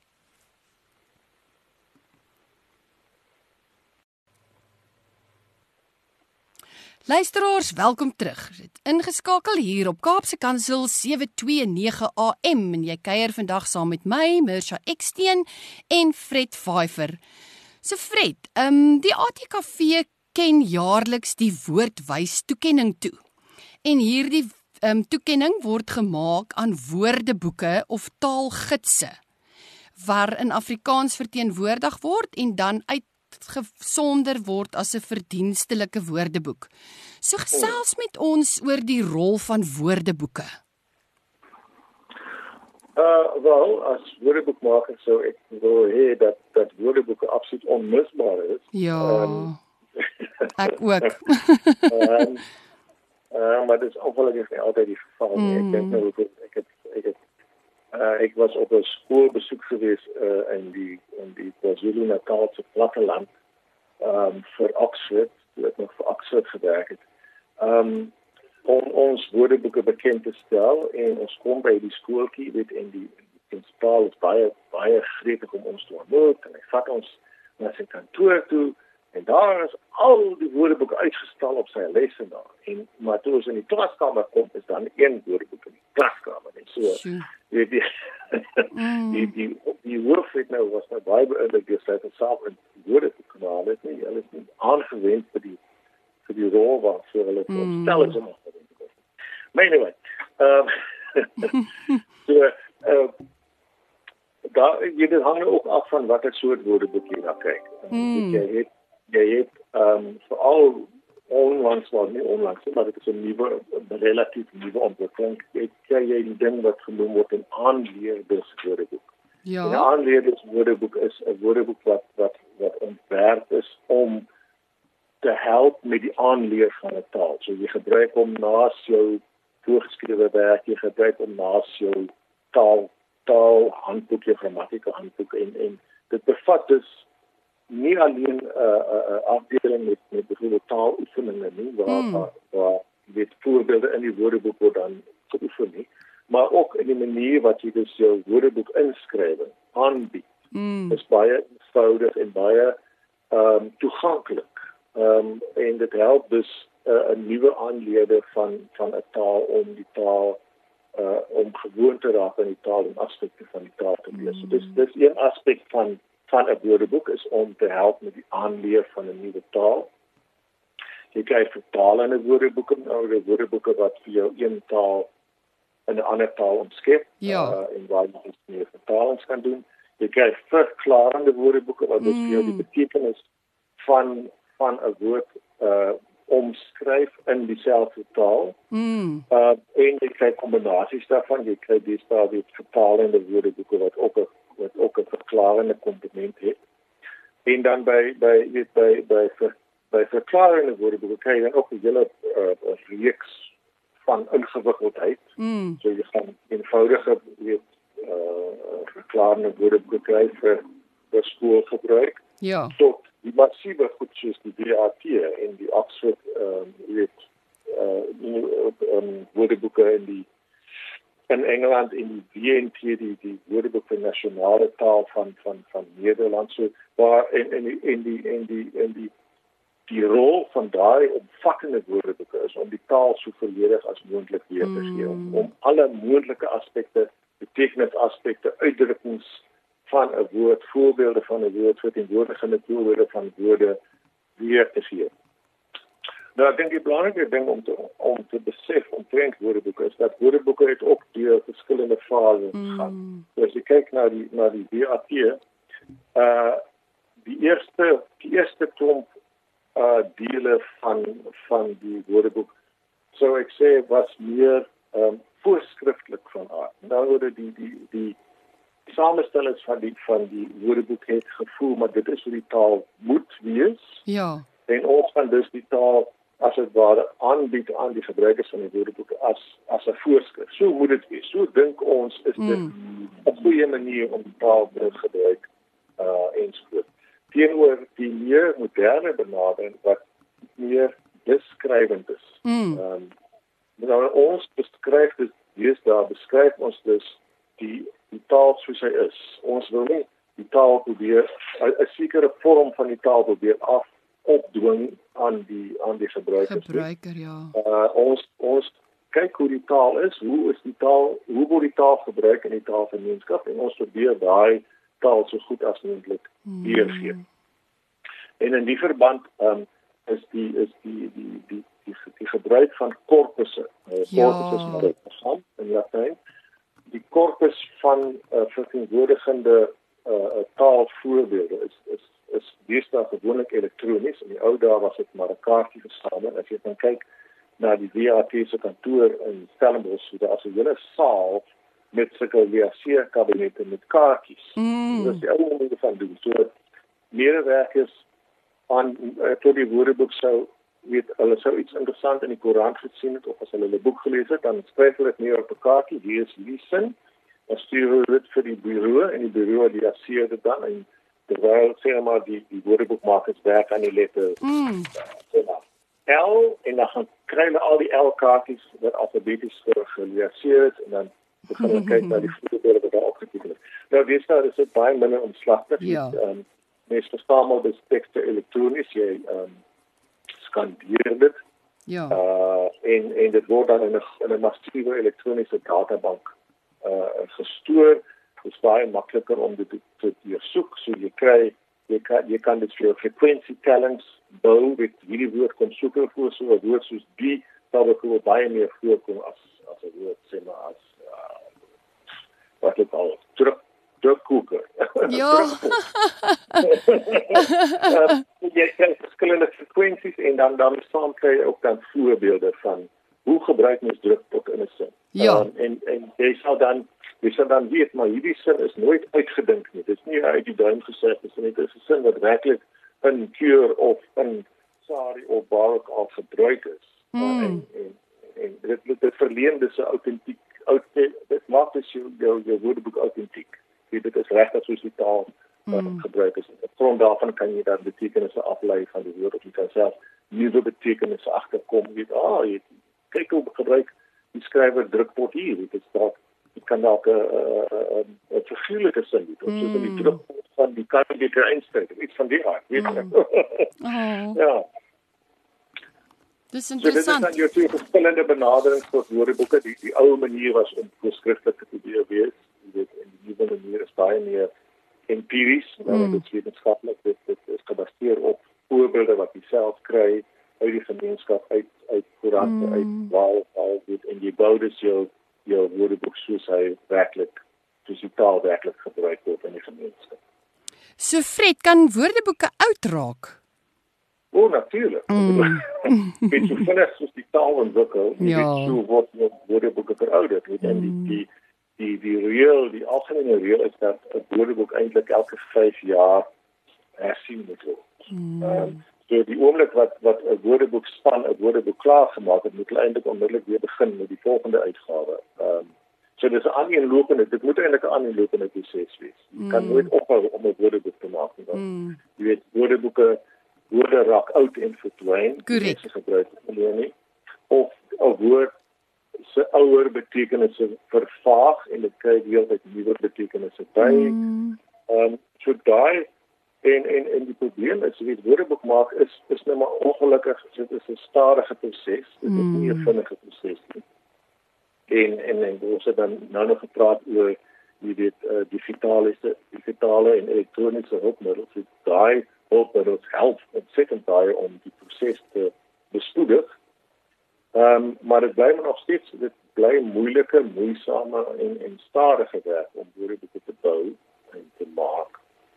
Luisteraars, welkom terug. Jy het ingeskakel hier op Kaapse Kansel sewe twee nege A M en jy kuier vandag saam met my, Mirsha Eksteen en Fred Pfeiffer. So Fred, um, die A T K V ken jaarliks die woordwys toekenning toe. En hierdie um, toekenning word gemaak aan woordeboeke of taalgidse waarin Afrikaans verteenwoordig word en dan uitgesonder word as 'n verdienstelike woordeboek. So gesels met ons oor die rol van woordeboeke. Uh wel, as woordeboekmaker sou ek wil hê dat dat woordeboeke absoluut onmisbaar is. Ja. Um, Ek ook. um, uh, maar dit is ongelukkig nie altyd die geval nie. Ek dink nou ek ek het ek het uh, ek was op 'n skoolbesoek gewees uh, in die in die KwaZulu-Natalse platteland um, vir Oxford, toe ek nog vir Oxford gewerk het. Um, om ons woordeboeke bekend te stel en ons kom by die skooltjie weet en die prinsipaal is baie baie gretig om ons te ontmoet en hy vat ons na sy kantoor toe en daar is al die woordeboeke uitgestal op sy lesenaar en maar toe ons in die klaskamer kom is dan een woordeboek in die klaskamer en so Sjoe. weet die die die die hoof het nou was nou baie beïndruk deur sy self in woordeboek gemaak het nie hulle is nie aangewend vir die vir die rol waarvoor hulle het Mm. stel is om te doen. Maar anyway, ehm so uh, daar jy dit hang ook af van watter soort woordeboek jy na kyk. Mm. Jy het jy het ehm um, veral onlangs, wel nie onlangs, maar dit is 'n nuwe, relatief nuwe ontwikkeling. Ek kry jy die ding wat genoem word 'n aanleerders woordeboek. Ja. 'n aanleerders woordeboek is 'n woordeboek wat wat wat ontwerp is om te help met die aanleer van 'n taal. So jy gebruik hom naas jou voorgeskrewe werk, jy gebruik hom naas jou taal taal handboek, jou grammatieke handboek en en dit bevat dus nie alleen 'n uh, uh, uh, afdeling met met byvoorbeeld taaloefeninge nie, waar mm. waar, waar dit voorbeelde in die woordeboek word dan geoefen nie, maar ook in die manier wat jy dus jou woordeboek inskrywing aanbied. Mm. Is baie eenvoudig en baie ehm um, toeganklik. Ehm um, en dit help dus 'n uh, nuwe aanleerder van van 'n taal om die taal uh om gewoon te raak aan die taal en aspekte van die taal te lees. Mm. So dis dis een aspek van van 'n woordeboek is om te help met die aanleer van 'n nuwe taal. Jy kry vertalende woordeboeke, ouer woordeboeke wat vir jou een taal in 'n ander taal omskep, ja. uh, en waar jy meer vertalings kan doen. Jy kry verklarende woordeboeke wat dus mm. vir jou die betekenis van van 'n woord uh omskryf in dieselfde taal. Mm. Uh en jy kry kombinasies daarvan, jy kry deesdae weer vertalende woordeboeke wat ook 'n wat ook 'n verklarende komponent het. En dan by by weet by by vir by verklarende woordeboeke kry jy dan ook 'n hele uh, reeks van ingewikkeldheid. Mm. So jy gaan eenvoudige weet uh verklarende woordeboeke kry vir vir skoolgebruik. Ja. Tot die massiewe goed soos die W A T en die Oxford um, weet uh, um, woordeboeke in die in Engeland en die W N T die die woordeboek vir nasionale taal van van van Nederland, so waar en en die en die en die en die die rol van daai omvattende woordeboeke is om die taal so volledig as moontlik weer te gee, mm. om alle moontlike aspekte, betekenisaspekte, uitdrukkings van 'n woord, voorbeelde van 'n woord, verteenwoordigende voorbeelde van woorde weer te gee. Nou, ek dink die belangrike ding om te om te besef omtrent woordeboeke is dat woordeboeke het ook deur verskillende fases gegaan. Mm. So as jy kyk na die na die W A T, uh die eerste die eerste klomp uh dele van van die woordeboek, sou ek sê was meer um, voorskriftelik van aard. Nou word die die die samenstellings van die van die woordeboek het gevoel, maar dit is hoe die taal moet wees. Ja. En ons gaan dus die taal as dit ware aanbied aan die gebruikers van die woordeboek as as 'n voorskrif. So moet dit wees. So dink ons is dit 'n mm. goeie manier om die taal te gebruik uh ensovoorts. Teenoor die meer moderne benadering wat meer beskrywend is. Mm. Um, nou ons beskryf dit, dis daar beskryf ons dus die die taal soos hy is. Ons wil nie die taal probeer 'n sekere vorm van die taal probeer af opdwing aan die aan die gebruikers. Gebruiker, ja. Uh, ons ons kyk hoe die taal is, hoe is die taal, hoe word die taal gebruik in die taalgemeenskap en ons probeer daai taal so goed as moontlik weergee. Hmm. En in die verband um, is die is die die die die, die gebruik van korpusse. Uh, ja. Korpus is maar 'n program in Latyn. Die korpus van uh, verteenwoordigende uh, taalvoorbeelde is is is deesdae gewoonlik elektronies. In die ou dae was dit maar 'n kaartjie versamel. As jy dan kyk na die W A T se kantoor in Stellenbosch, so daar is 'n hele saal met sulke W A C-kabinette met kaartjies. Mm. Dit is die ou manier van doen. So medewerkers aan uh, tot die woordeboek sou weet, hulle sou iets interessant in die koerant gesien het of as hulle 'n boek gelees het, dan skryf hulle dit neer op 'n kaartjie, hier is die sin, dan stuur hulle dit vir die bureau en die bureau diaseer dit dan en terwyl sê maar die die woordeboekmakers werk aan die letter Mm. L en dan gaan kry hulle al die L kaartjies wat alfabeties geleaseer is en dan begin hulle kyk na die voorbeelde wat daar opgeteken is. Nou dis nou dis baie minder omslagtig. Ja. Um, mens verstaan maar dis tekste elektronies, jy um, skandeer dit. Ja. Uh, en en dit word dan in 'n in 'n massiewe elektroniese databank uh gestoor. Dit is baie makliker om dit te deursoek. So jy kry jy kan jy kan dit vir jou frequensietellings bou met hierdie woord kom soek voor so 'n woord soos die sal ook baie meer voorkom as as 'n woord sê maar as uh, wat dit al druk drukkoker. Ja. uh, jy kry verskillende sekwensies en dan dan saam kry jy ook dan voorbeelde van hoe gebruik mens drukpot in 'n sin. Ja. Um, en en jy sal dan jy sal dan weet maar hierdie sin is nooit uitgedink nie. Dit is nie uit die duim gesê, dit is net 'n sin wat werklik in Keur of in Sari of Barak al gebruik is. Mm. Uh, en en en dit dit, dit verleen dis 'n autentiek dit maak dus jou jou, jou woordeboek autentiek. Dit is regtig soos die taal uh, Mm. gebruik is. Op grond daarvan kan jy dan betekenisse aflei van die woord of jy kan self nuwe betekenisse agterkom. Jy weet, ah, jy kyk hoe gebruik die skrywer drukpot hier. Dit is dalk dit kan dalk 'n 'n 'n figuurlike sin hê. Mm. Soos in die drukpot van die Karelbeker Einstein, iets van die aard, weet jy. Mm. Oh. Ja. Dis So dit is interessant. dan jou twee verskillende benaderings tot woordeboeke. Die die ou manier was om voorskriftelik te probeer wees. Jy weet, en die nuwe manier is baie meer empiries, maar Mm. dit is wetenskaplik. Dit, dit is gebaseer op voorbeelde wat jy self kry uit die gemeenskap, uit uit koerante, Mm. uit waar al dit en jy bou dus jou jou woordeboek soos hy werklik, soos die taal werklik gebruik word in die gemeenskap. So Fred, kan woordeboeke oud raak? O, natuurlik. Mm. Dit so vinnig soos die taal ontwikkel, jy Ja. weet, so word jou woordeboeke verouderd. Weet, en die die die die reël, die algemene reël is dat 'n woordeboek eintlik elke vyf jaar hersien moet word. Mm. Um, so die oomblik wat wat 'n woordeboek span 'n woordeboek klaar gemaak het, moet hulle eintlik onmiddellik weer begin met die volgende uitgawe. Ehm um, so dis 'n aaneenlopende, dit moet eintlik 'n aaneenlopende proses wees. Jy kan Mm. nooit ophou om 'n woordeboek te maak nie. Want, Mm. jy weet, woordeboeke woorde raak oud en verdwyn. Korrek. Mense gebruik dit nie nie. Of 'n woord se ouer betekenisse vervaag en dit kry deeltyd nuwe betekenisse by. Mm. Ehm um, so daai en en en die probleem is wie woordeboek maak is is nou maar ongelukkig dit is 'n stadige proses. Dit is nie 'n vinnige proses nie. En en en ons het dan nou nog gepraat oor jy weet uh, digitale digitale en elektroniese hulpmiddels. So daai hulpmiddels help ontsettend baie om die proses te bespoedig. Ehm um, maar dit bly maar nog steeds dit bly moeilike, moeisame en en stadige werk om woordeboeke te bou en te maak.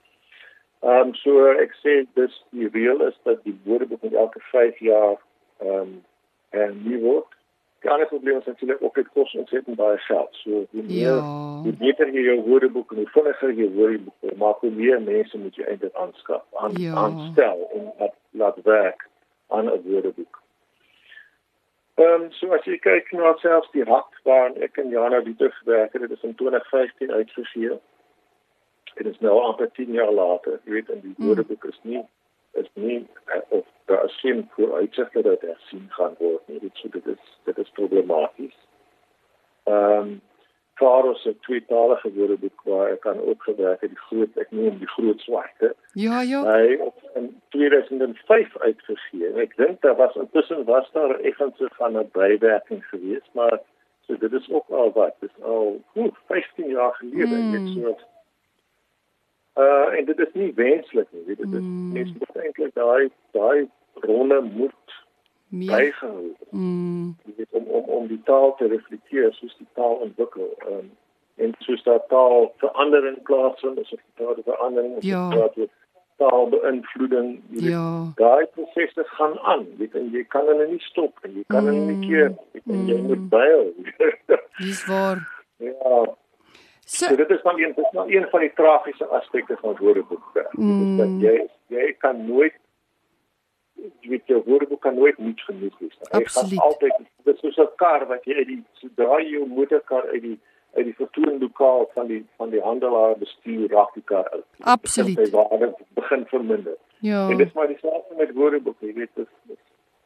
Ehm um, so ek sê dis die reël is dat die woordeboek moet elke vyf jaar ehm um, hernieu word. Die ander probleem is natuurlik ook dit kos ontsettend baie geld. So hoe meer Ja. hoe beter jy jou woordeboek en hoe vinniger jy woordeboek maak, hoe meer mense moet jy eintlik aanskaf, aan, Ja. aanstel en laat, laat werk aan 'n woordeboek. Ehm um, so as jy kyk na selfs die hart waarin ek en Jana die terug gewerk het, dit is in twintig vyftien uitgegee. Dit is nou amper tien jaar later, jy weet, en die woordeboek is nie is nie of daar is geen vooruitsigte dat dit hersien gaan word nie. Dit so dit is dit is problematies. Ehm um, Faros se tweetalige woordeboek waar ek kan ook gewerk het, die groot ek noem die groot swarte. Ja, ja. Hy op in tweeduisend vyf uitgegee. En ek dink daar was intussen was daar effense van 'n bywerking geweest, maar so dit is ook al wat, dit is al oef, vyftien jaar gelede, Mm. net so. Uh en dit is nie wenslik nie, weet, dit is Mm. mens moet eintlik daai daai ronde moet Meer. bygehou word. Mm. Jy weet, om om om die taal te reflekteer soos die taal ontwikkel. Um, en soos dat taal verandering plaasvind, as 'n taal verandering, Ja. of taal beïnvloeding, jy weet, Ja. daai prosesse gaan aan, weet, en jy kan hulle nie stop en jy kan hulle nie Mm. keer, weet, en jy Mm. moet byhou. Dis waar. Ja, So, so dit is maar een, dit is maar een van die tragiese aspekte van woordeboekwerk. Mm. Dit is dat jy jy kan nooit jy weet jou woordeboek kan nooit nie genoeg wees. Hy Absoluut. gaan altyd dit is soos 'n kar wat jy uit die sodra jy jou motorkar uit die uit die vertoonlokaal van die van die handelaar bestuur raak die kar uit. Absoluut. Sy waarde begin verminder. ja. En dit is maar dieselfde met woordeboeke, jy weet dit is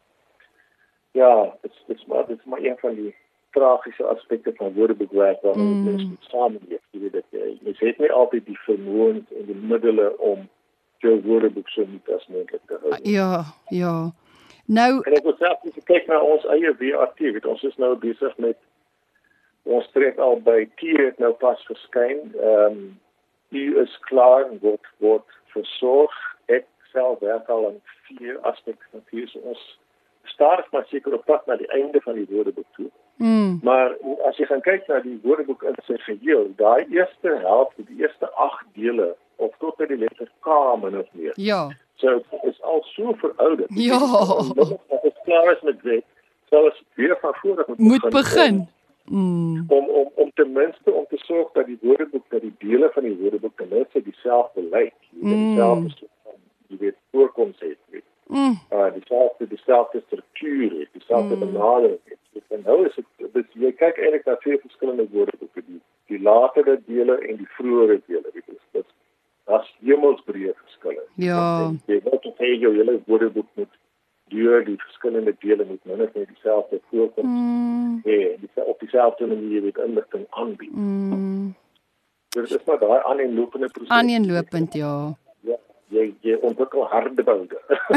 ja, dit is dit is maar dit is maar een van die tragiese aspekte van woordeboekwerk waarmee Mm. mense moet saamleef. Jy weet dat jy jy het nie altyd die vermoë en die middele om jou woordeboek so nie as moontlik te hou. Ja, ja. Nou, En ek wil self as ek kyk na ons eie W R T, weet ons is nou besig met ons trek al by T het nou pas verskyn. Ehm um, U is klaar en word word versorg. Ek self werk al aan vier aspekte van hier. So ons stadig maar seker op pad na die einde van die woordeboek toe. mm, Maar as jy gaan kyk na die woordeboek in sy geheel, daai eerste helfte, die eerste agt dele of tot by die letter K min of meer. ja. So is al so verouderd. Ja. As ons klaar is met wet, sal ons weer van voor af Moet moet begin. Mm. Om, om, om ten minste om te sorg dat die woordeboek, dat die dele van die woordeboek ten minste dieselfde lyk. Mm. Dieselfde soort van, jy weet, voorkoms het. Weet. Mm. Uh, dieselfde, dieselfde struktuur het, dieselfde Mm. benadering het. En nou is het, dus jy kyk eintlik na twee verskillende woordeboeke, die, die latere dele en die vroeëre dele. Weet. Dus, dus, dat is hemelsbreë verskille. Ja. En jy wil toch hê jou hele woordeboek moet deur die verskillende dele moet min of meer dieselfde voorkoms Mm. hê, die, op dieselfde manier weet inligting aanbied. Mm. Dus dit is maar daai aaneenlopende proses. Aaneenlopend, ja. Ja, jy jy ontwikkel harde boude.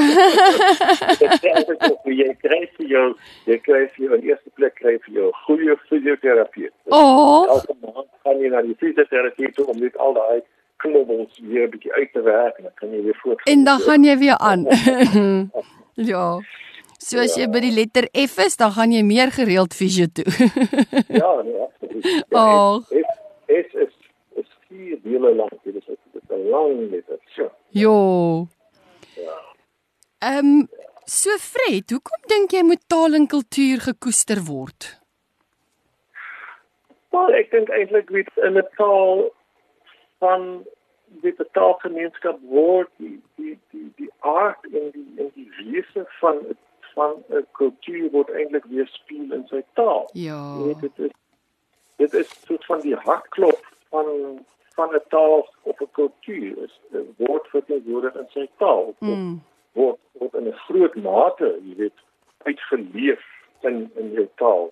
jy kry vir jou, jy kry vir jou in eerste plek kry vir jou 'n goeie fisioterapeut. Oh. Elke maand gaan jy na die fisioterapeut toe om net al daai knobbels weer 'n bietjie uit te werk en dan kan jy weer voortgaan. En dan gaan jy weer aan. Ja. So as jy by die letter F is, dan gaan jy meer gereeld fisio toe. Ja, nee, absoluut. Oh. S, S is is vier dele lank, dit is dit is 'n lang letter. So. Jo. Ja. Ehm um, so Fred, hoekom dink jy moet taal en kultuur gekoester word? Wel, ek dink eintlik weet in 'n taal van die taalgemeenskap word die die die die aard en die en die wese van van 'n kultuur word eintlik weerspieël in sy taal. Ja. Weet, dit is dit is soort van die hartklop van van 'n taal of 'n kultuur is word verteenwoordig in sy taal. Mm. Word word in 'n groot mate, jy weet, uitgeleef in in jou taal.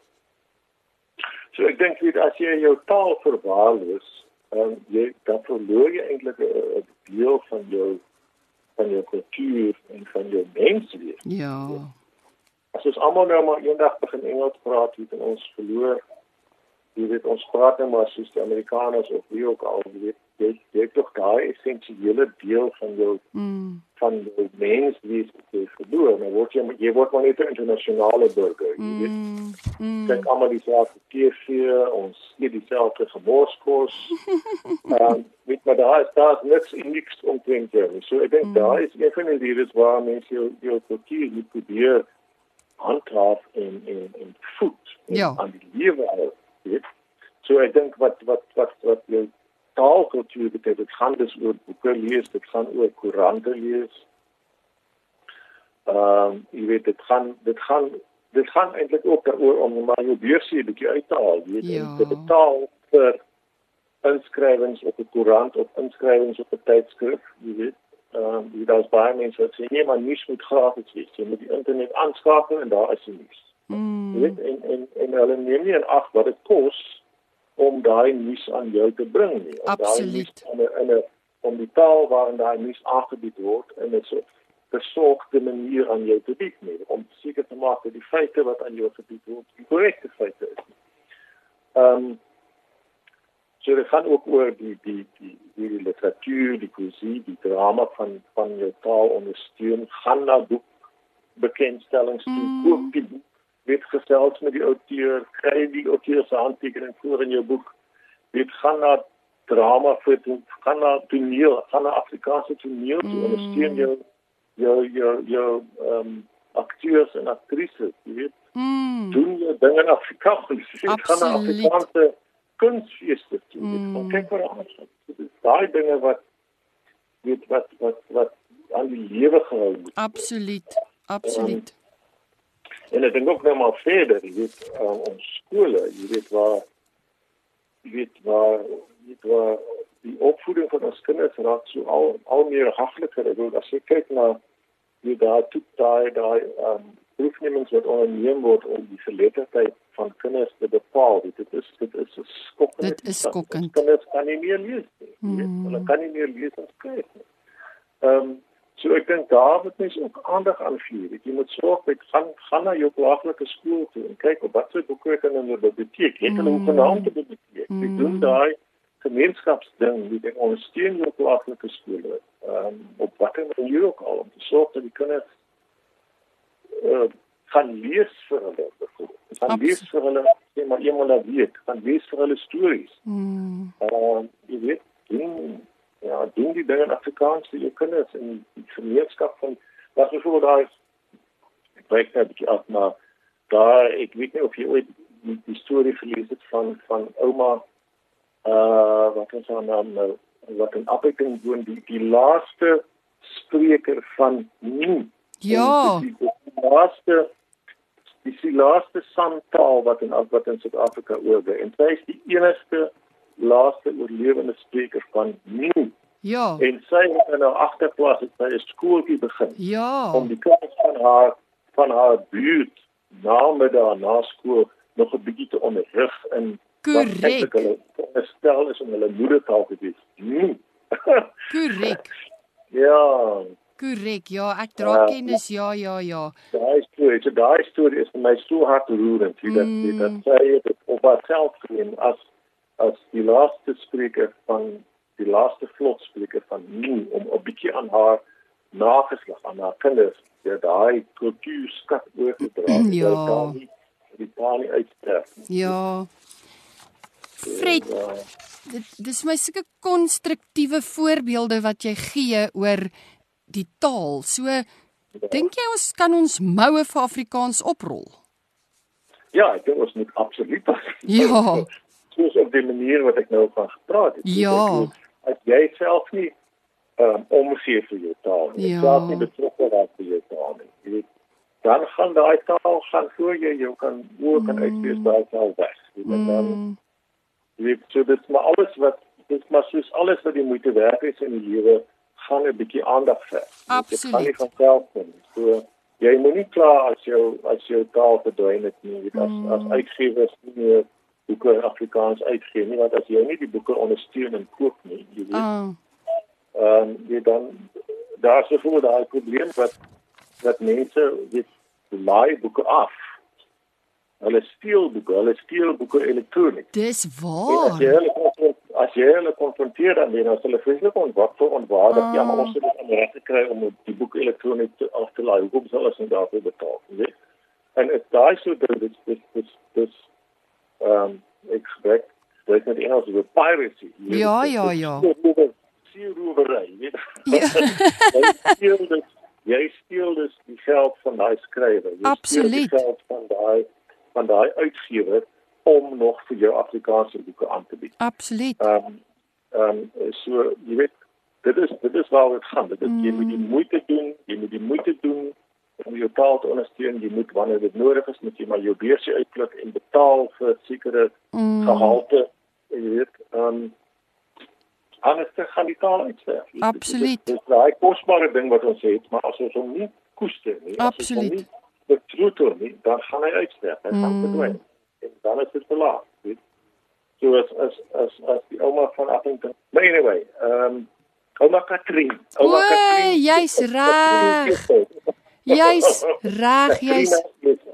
So ek dink weet as jy jou taal verwaarloos, um, jy dan verloor jy eintlik 'n deel van jou van jou kultuur en van jou menswees. Ja. As ons almal nou maar eendag begin Engels praat, het ons verloor. Jy weet ons praat nou maar soos die Amerikaners of wie ook al, jy weet, jy, jy het toch daai essensiële deel van jou Mm. van jou menswees verloor. Nou word jy jy word maar net 'n internasionale burger, jy weet. Mm. Mm. Kyk almal dieselfde T V, ons eet dieselfde gemorskos. Ehm um, weet maar daar is daar is niks unieks omtrent jou. So ek dink mm. daar is een van die redes waar mense jou jou kultuur moet probeer handhaaf en en en voed en Ja. aan die lewe hou, weet. So ek dink wat wat wat wat jou taalkultuur betref, dit gaan dus oor boeke lees, dit gaan oor koerante lees. Ehm um, jy weet dit gaan dit gaan dit gaan eintlik ook daaroor om maar jou beursie 'n bietjie uit te haal, jy weet, Ja. en te betaal vir inskrywings op 'n koerant of inskrywings op 'n tydskrif, jy weet. Ehm um, jy daar's baie mense wat sê nee, maar nuus moet gratis wees. Jy moet die internet aanskakel en daar is die nuus. Mm. Jy weet en en en hulle neem nie in ag wat dit kos om daai nuus aan jou te bring nie. Om daai Absoluut. nuus in 'n in 'n om die taal waarin daai nuus aangebied word in 'n soort versorgde manier aan jou te bied nie, om seker te maak dat die feite wat aan jou gebied word die korrekte feite is. Ehm um, so dit gaan ook oor die die die die, die literatuur, die poesie, die drama van van jou taal ondersteun, gaan na boek bekendstellings toe, Mm. koop die boek, weet gesels met die outeur, kry die outeur se handtekening voor in jou boek, weet gaan na drama vir gaan na toneel, gaan na Afrikaanse toneel toe, Mm. ondersteun jou jou jou jou ehm um, akteurs en aktrises, jy weet, Mm. doen jou dinge in Afrikaans, jy weet, gaan na Absoluut. Afrikaanse kunsfeeste toe, Mm. mm. kyk wat daar aangaan. Dit is daai dinge wat weet wat wat wat aan die lewe gehou moet. Absoluut. Absoluut. En ek dink ook nou maar verder, jy weet, uh, ons skole, jy weet waar jy weet waar jy weet waar die opvoeding van ons kinders raak so al al meer hageliker. Ek bedoel as jy kyk na die daar toe daai daai ehm proefnemings wat onderneem word om die geletterdheid van kinders te bepaal, weet, dit is dit is skokkend. Dit is skokkend. Kinders kan nie meer lees nie. Jy weet, Mm. hulle kan nie meer lees en skryf nie. Ehm um, so ek dink daar moet mens ook aandag aan gee. Jy moet sorg dat gaan gaan na jou plaaslike skool toe en kyk op wat se boeke kan in 'n biblioteek. Het hulle Mm. 'n genaamde biblioteek. Mm. Ek doen daai gemeenskapsding, wie ek ondersteun jou plaaslike skole. Ehm um, op watter manier ook al om te sorg dat die kinders uh, gaan lees vir hulle byvoorbeeld. Gaan Abs- lees vir hulle, sê maar eenmal 'n week, gaan lees vir hulle stories. Mm. Ehm jy weet, doen ja, doen die dinge in Afrikaans vir jou kinders en die gemeenskap van dat is voor daai ek breek net 'n bietjie af, maar daar ek weet nie of jy ooit die, die storie gelees het van van ouma uh wat is haar naam nou wat in Appington woon, die die laaste spreker van nie. Ja. Die, die, die laaste die, die laaste San-taal wat in wat in Suid-Afrika oorge en sy is die enigste laaste oorlewende spreker van nie. Ja. En sy het in haar agterklas het sy 'n skooltjie begin Ja. om die kinders van haar van haar buurt namiddag na skool nog 'n bietjie te onderrig in Korrek. hulle veronderstel is om hulle moedertaal te wees. Nee. Korrek. Ja, Korrek. Ja, ek dra Ja. kennis. Ja, ja, ja. daai storie, so daai storie is vir my so hartroerend, wie dat Mm. wie dat sy het op haarself geneem as as die laaste spreker van die laaste vlotspreker van nie om 'n bietjie aan haar nageslag aan haar kinders ja daai kultuurskat oor te dra. Ja. Dat daar nie die taal nie uitsterf nie. Ja. Fred, Ja. dit dis my sulke konstruktiewe voorbeelde wat jy gee oor die taal. So dink jy ons kan ons moue vir Afrikaans oprol? Ja, ek dink ons moet absoluut Ja. soos op die manier wat ek nou van gepraat het. Ja. As jy self nie um, omgee vir jou taal nie, Ja. self nie betrokke raak vir jou taal nie, jy weet, dan gaan daai taal gaan voor jy jou kan oor kan uitwees daai taal weg. Jy weet, dan Mm, jy weet, so dit is maar alles wat dit is maar soos alles wat die moeite werd is in die lewe gaan 'n bietjie aandag verg. Dit gaan Absoluut. nie van self kom. So jy moet nie kla as jou as jou taal verdwyn het nie. Jy weet, as as uitgewers nie meer boeke in Afrikaans uitgee nie, want as jy nie die boeke ondersteun en koop nie, jy weet, ah, ehm um, jy dan daar's bijvoorbeeld daai probleem wat dat mense weet laai boeke af. Hulle steel boeke, hulle steel boeke elektronies. dis En as waar. jy hulle konfron- as jy hulle konfronteer dan dan as hulle vreeslik ontwak vir ontwaardig, Ah. ja, maar ons het dit om reg te kry om die boeke elektronies te af te laai. Hoekom sal ons nie daarvoor betaal, jy weet? En dit daai so ding dis dis dis dis ehm um, ek gebruik dit met Engels oor piracy. jy weet, Ja, dis- ja, dis ja. seerower- Seerowery, jy weet. Ja. jy steel dus jy steel dus die geld van daai skrywer. Jy steel Absoluut. die geld van daai van daai uitgewer om nog vir jou Afrikaanse boeke aan te bied. Absoluut. Ehm um, ehm um, so jy weet dit is dit is waar dit gaan. Dit is mm. jy moet die moeite doen, jy moet die moeite doen om jou taal te ondersteun. Jy moet wanneer dit nodig is, moet jy maar jou beursie uitklik en betaal vir sekere Mm. gehalte, jy weet. Ehm um, anders te gaan die taal uitsterf. Absoluut. Dit is daai kosbare ding wat ons het, maar as ons hom nie koester nie, as ons hom Absoluut. nie betroetel nie, dan gaan hy uitsterf. Hy gaan Mm. verdwyn. En dan is dit te laat, weet. So as as as as die ouma van Appington. But anyway, ehm um, ouma Katrien. Ouma O, Katrien. jy's reg. Jy's reg, jy's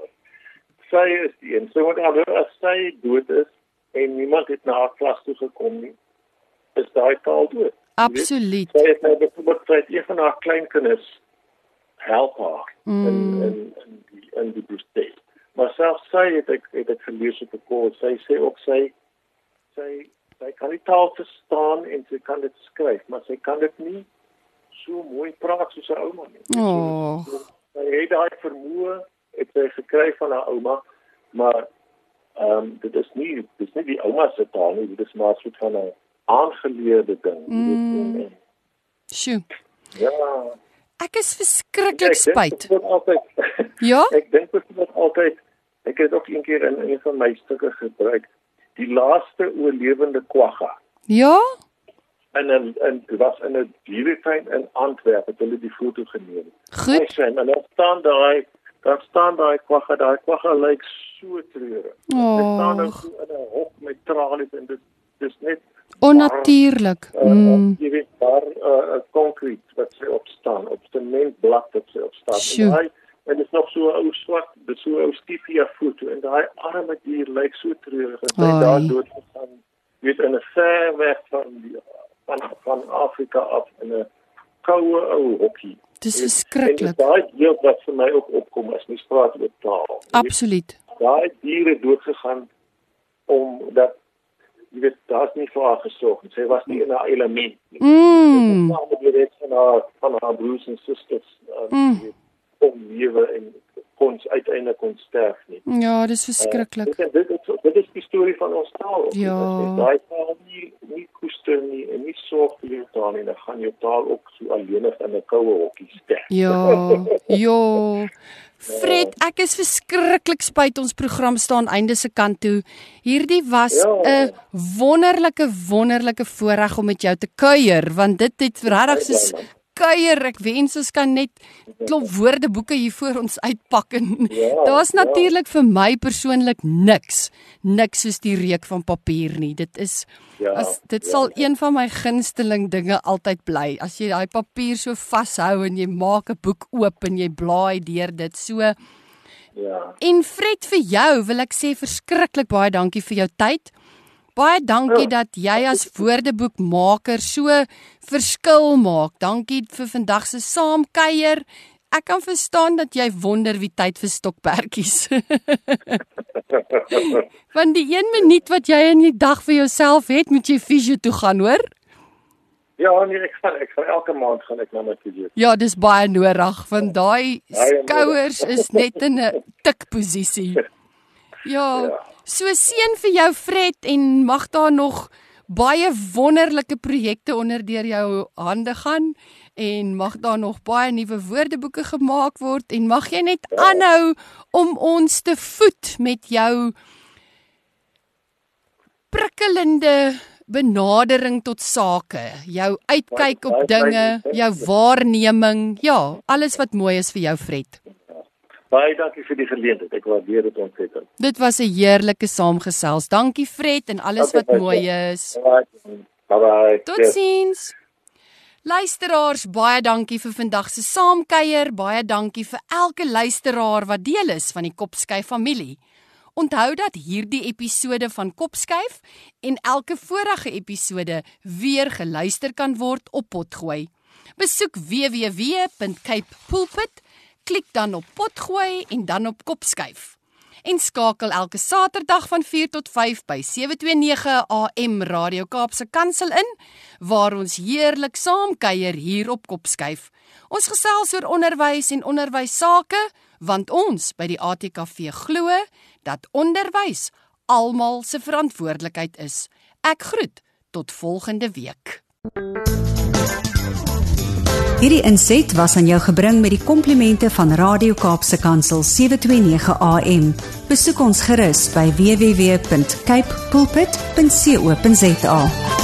Sy is die een. So wat nou as sy dood is en niemand het na haar klas toe gekom nie, is daai taal dood. Jy weet, absoluut. Sy het nou byvoorbeeld sy het een van haar kleinkinders help haar Mm. in in in die in die proses. Maar selfs sy het ek het ek gelees op 'n koers. Sy sê ook sy sy sy kan die taal verstaan en sy kan dit skryf, maar sy kan dit nie so mooi praat soos haar ouma nie. Oh. So, sy het daai vermoë het sy gekry van haar ouma, maar ehm um, dit is nie dit is nie die ouma se taal nie, dit is maar so 'n van 'n aangeleerde ding. jy weet, Mm. en- en- Sjoe. Ja. Ek is verskriklik spyt. Ek dink altyd Ja? Ek dink dit altyd ek het ook een keer in een van my stukke gebruik die laaste oorlewende kwagga. Ja? En en en dit was in 'n dieretuin in Antwerp het hulle die foto geneem. Goed. En dan staan daai daar staan daai kwagga, daai kwagga lyk so treurig. Hy staan nou Och. so in 'n hok met tralies en dit dis net Onnatuurlik. uh, Mm. jy weet daar 'n uh, konkreet wat sy op staan, op sementblad wat sy op staan. Sjoe. En daai en dit is nog so 'n ou swart, dis so 'n ou Stevia foto en daai arme dier lyk so treurig en sy Oei. het daar dood gegaan. Jy weet in 'n ver weg van die van van Afrika af in 'n koue ou hokkie. Dis En verskriklik. daai deel wat vir my ook opkom as mens praat oor taal. Jy weet, Absoluut. Daai diere dood gegaan omdat jy weet, daar's nie vir haar gesorg en sy was nie in haar element nie. Mm. Saam met die res van haar van haar broers en susters uh, Mm. om lewe en kon uiteindelik kon sterf nie. Ja, dis verskriklik. Uh, dit, dit, dit, dit is die storie van ons taal. Ja. As jy daai taal nie nie koester nie en nie sorg vir jou taal nie, dan gaan jou taal ook so alleenig in 'n koue hokkie sterf. Ja, ja. Fred, ek is verskriklik spyt ons program staan einde se kant toe. Hierdie was 'n Ja. wonderlike wonderlike voorreg om met jou te kuier, want dit het regtig soos kuier. Ek wens ons kan net klop woordeboeke hier voor ons uitpak en Ja, daar's ja. natuurlik vir my persoonlik niks, niks soos die reuk van papier nie. Dit is Ja, as dit ja. sal een van my gunsteling dinge altyd bly. As jy daai papier so vashou en jy maak 'n boek oop en jy blaai deur dit so. Ja. En Fred, vir jou wil ek sê verskriklik baie dankie vir jou tyd. Baie dankie Ja. dat jy as woordeboekmaker so verskil maak. Dankie vir vandag se saamkuier. Ek kan verstaan dat jy wonder wie tyd vir stokperdjies. Want die een minuut wat jy in die dag vir jouself het, moet jy fisio toe gaan, hoor? Ja, nee, ek gaan ek gaan elke maand gaan ek na my fisio. Ja, dis baie nodig, want daai Baie nodig. skouers is net in 'n tikposisie. Ja, Ja. so seën vir jou Fred en mag daar nog baie wonderlike projekte onder deur jou hande gaan en mag daar nog baie nuwe woordeboeke gemaak word en mag jy net Ja. aanhou om ons te voed met jou prikkelende benadering tot sake, jou uitkyk Baie- op baie- dinge, baie- jou waarneming, ja, alles wat mooi is vir jou Fred. Baie dankie vir die geleentheid. Ek waardeer dit ontsettend. Dit was 'n heerlike saamgesels. Dankie Fred en alles wat Okay, mooi okay. is. Bye bye. Totsiens. Luisteraars, baie dankie vir vandag se saamkuier. Baie dankie vir elke luisteraar wat deel is van die Kopskyf familie. Onthou dat hierdie episode van Kopskyf en elke vorige episode weer geluister kan word op Potgooi. Besoek w w w punt cape pulpit, klik dan op Potgooi en dan op Kopskyf. En skakel elke Saterdag van vier tot vyf by sewe twee nege A M Radio Kaapse Kansel in, waar ons heerlik saamkuier hier op Kopskyf. Ons gesels oor onderwys en onderwyssake, want ons by die A T K V glo dat onderwys almal se verantwoordelikheid is. Ek groet tot volgende week. Hierdie inset was aan jou gebring met die komplimente van Radio Kaapse Kansel sewe twee nege A M. Besoek ons gerus by w w w punt cape pulpit punt co punt za.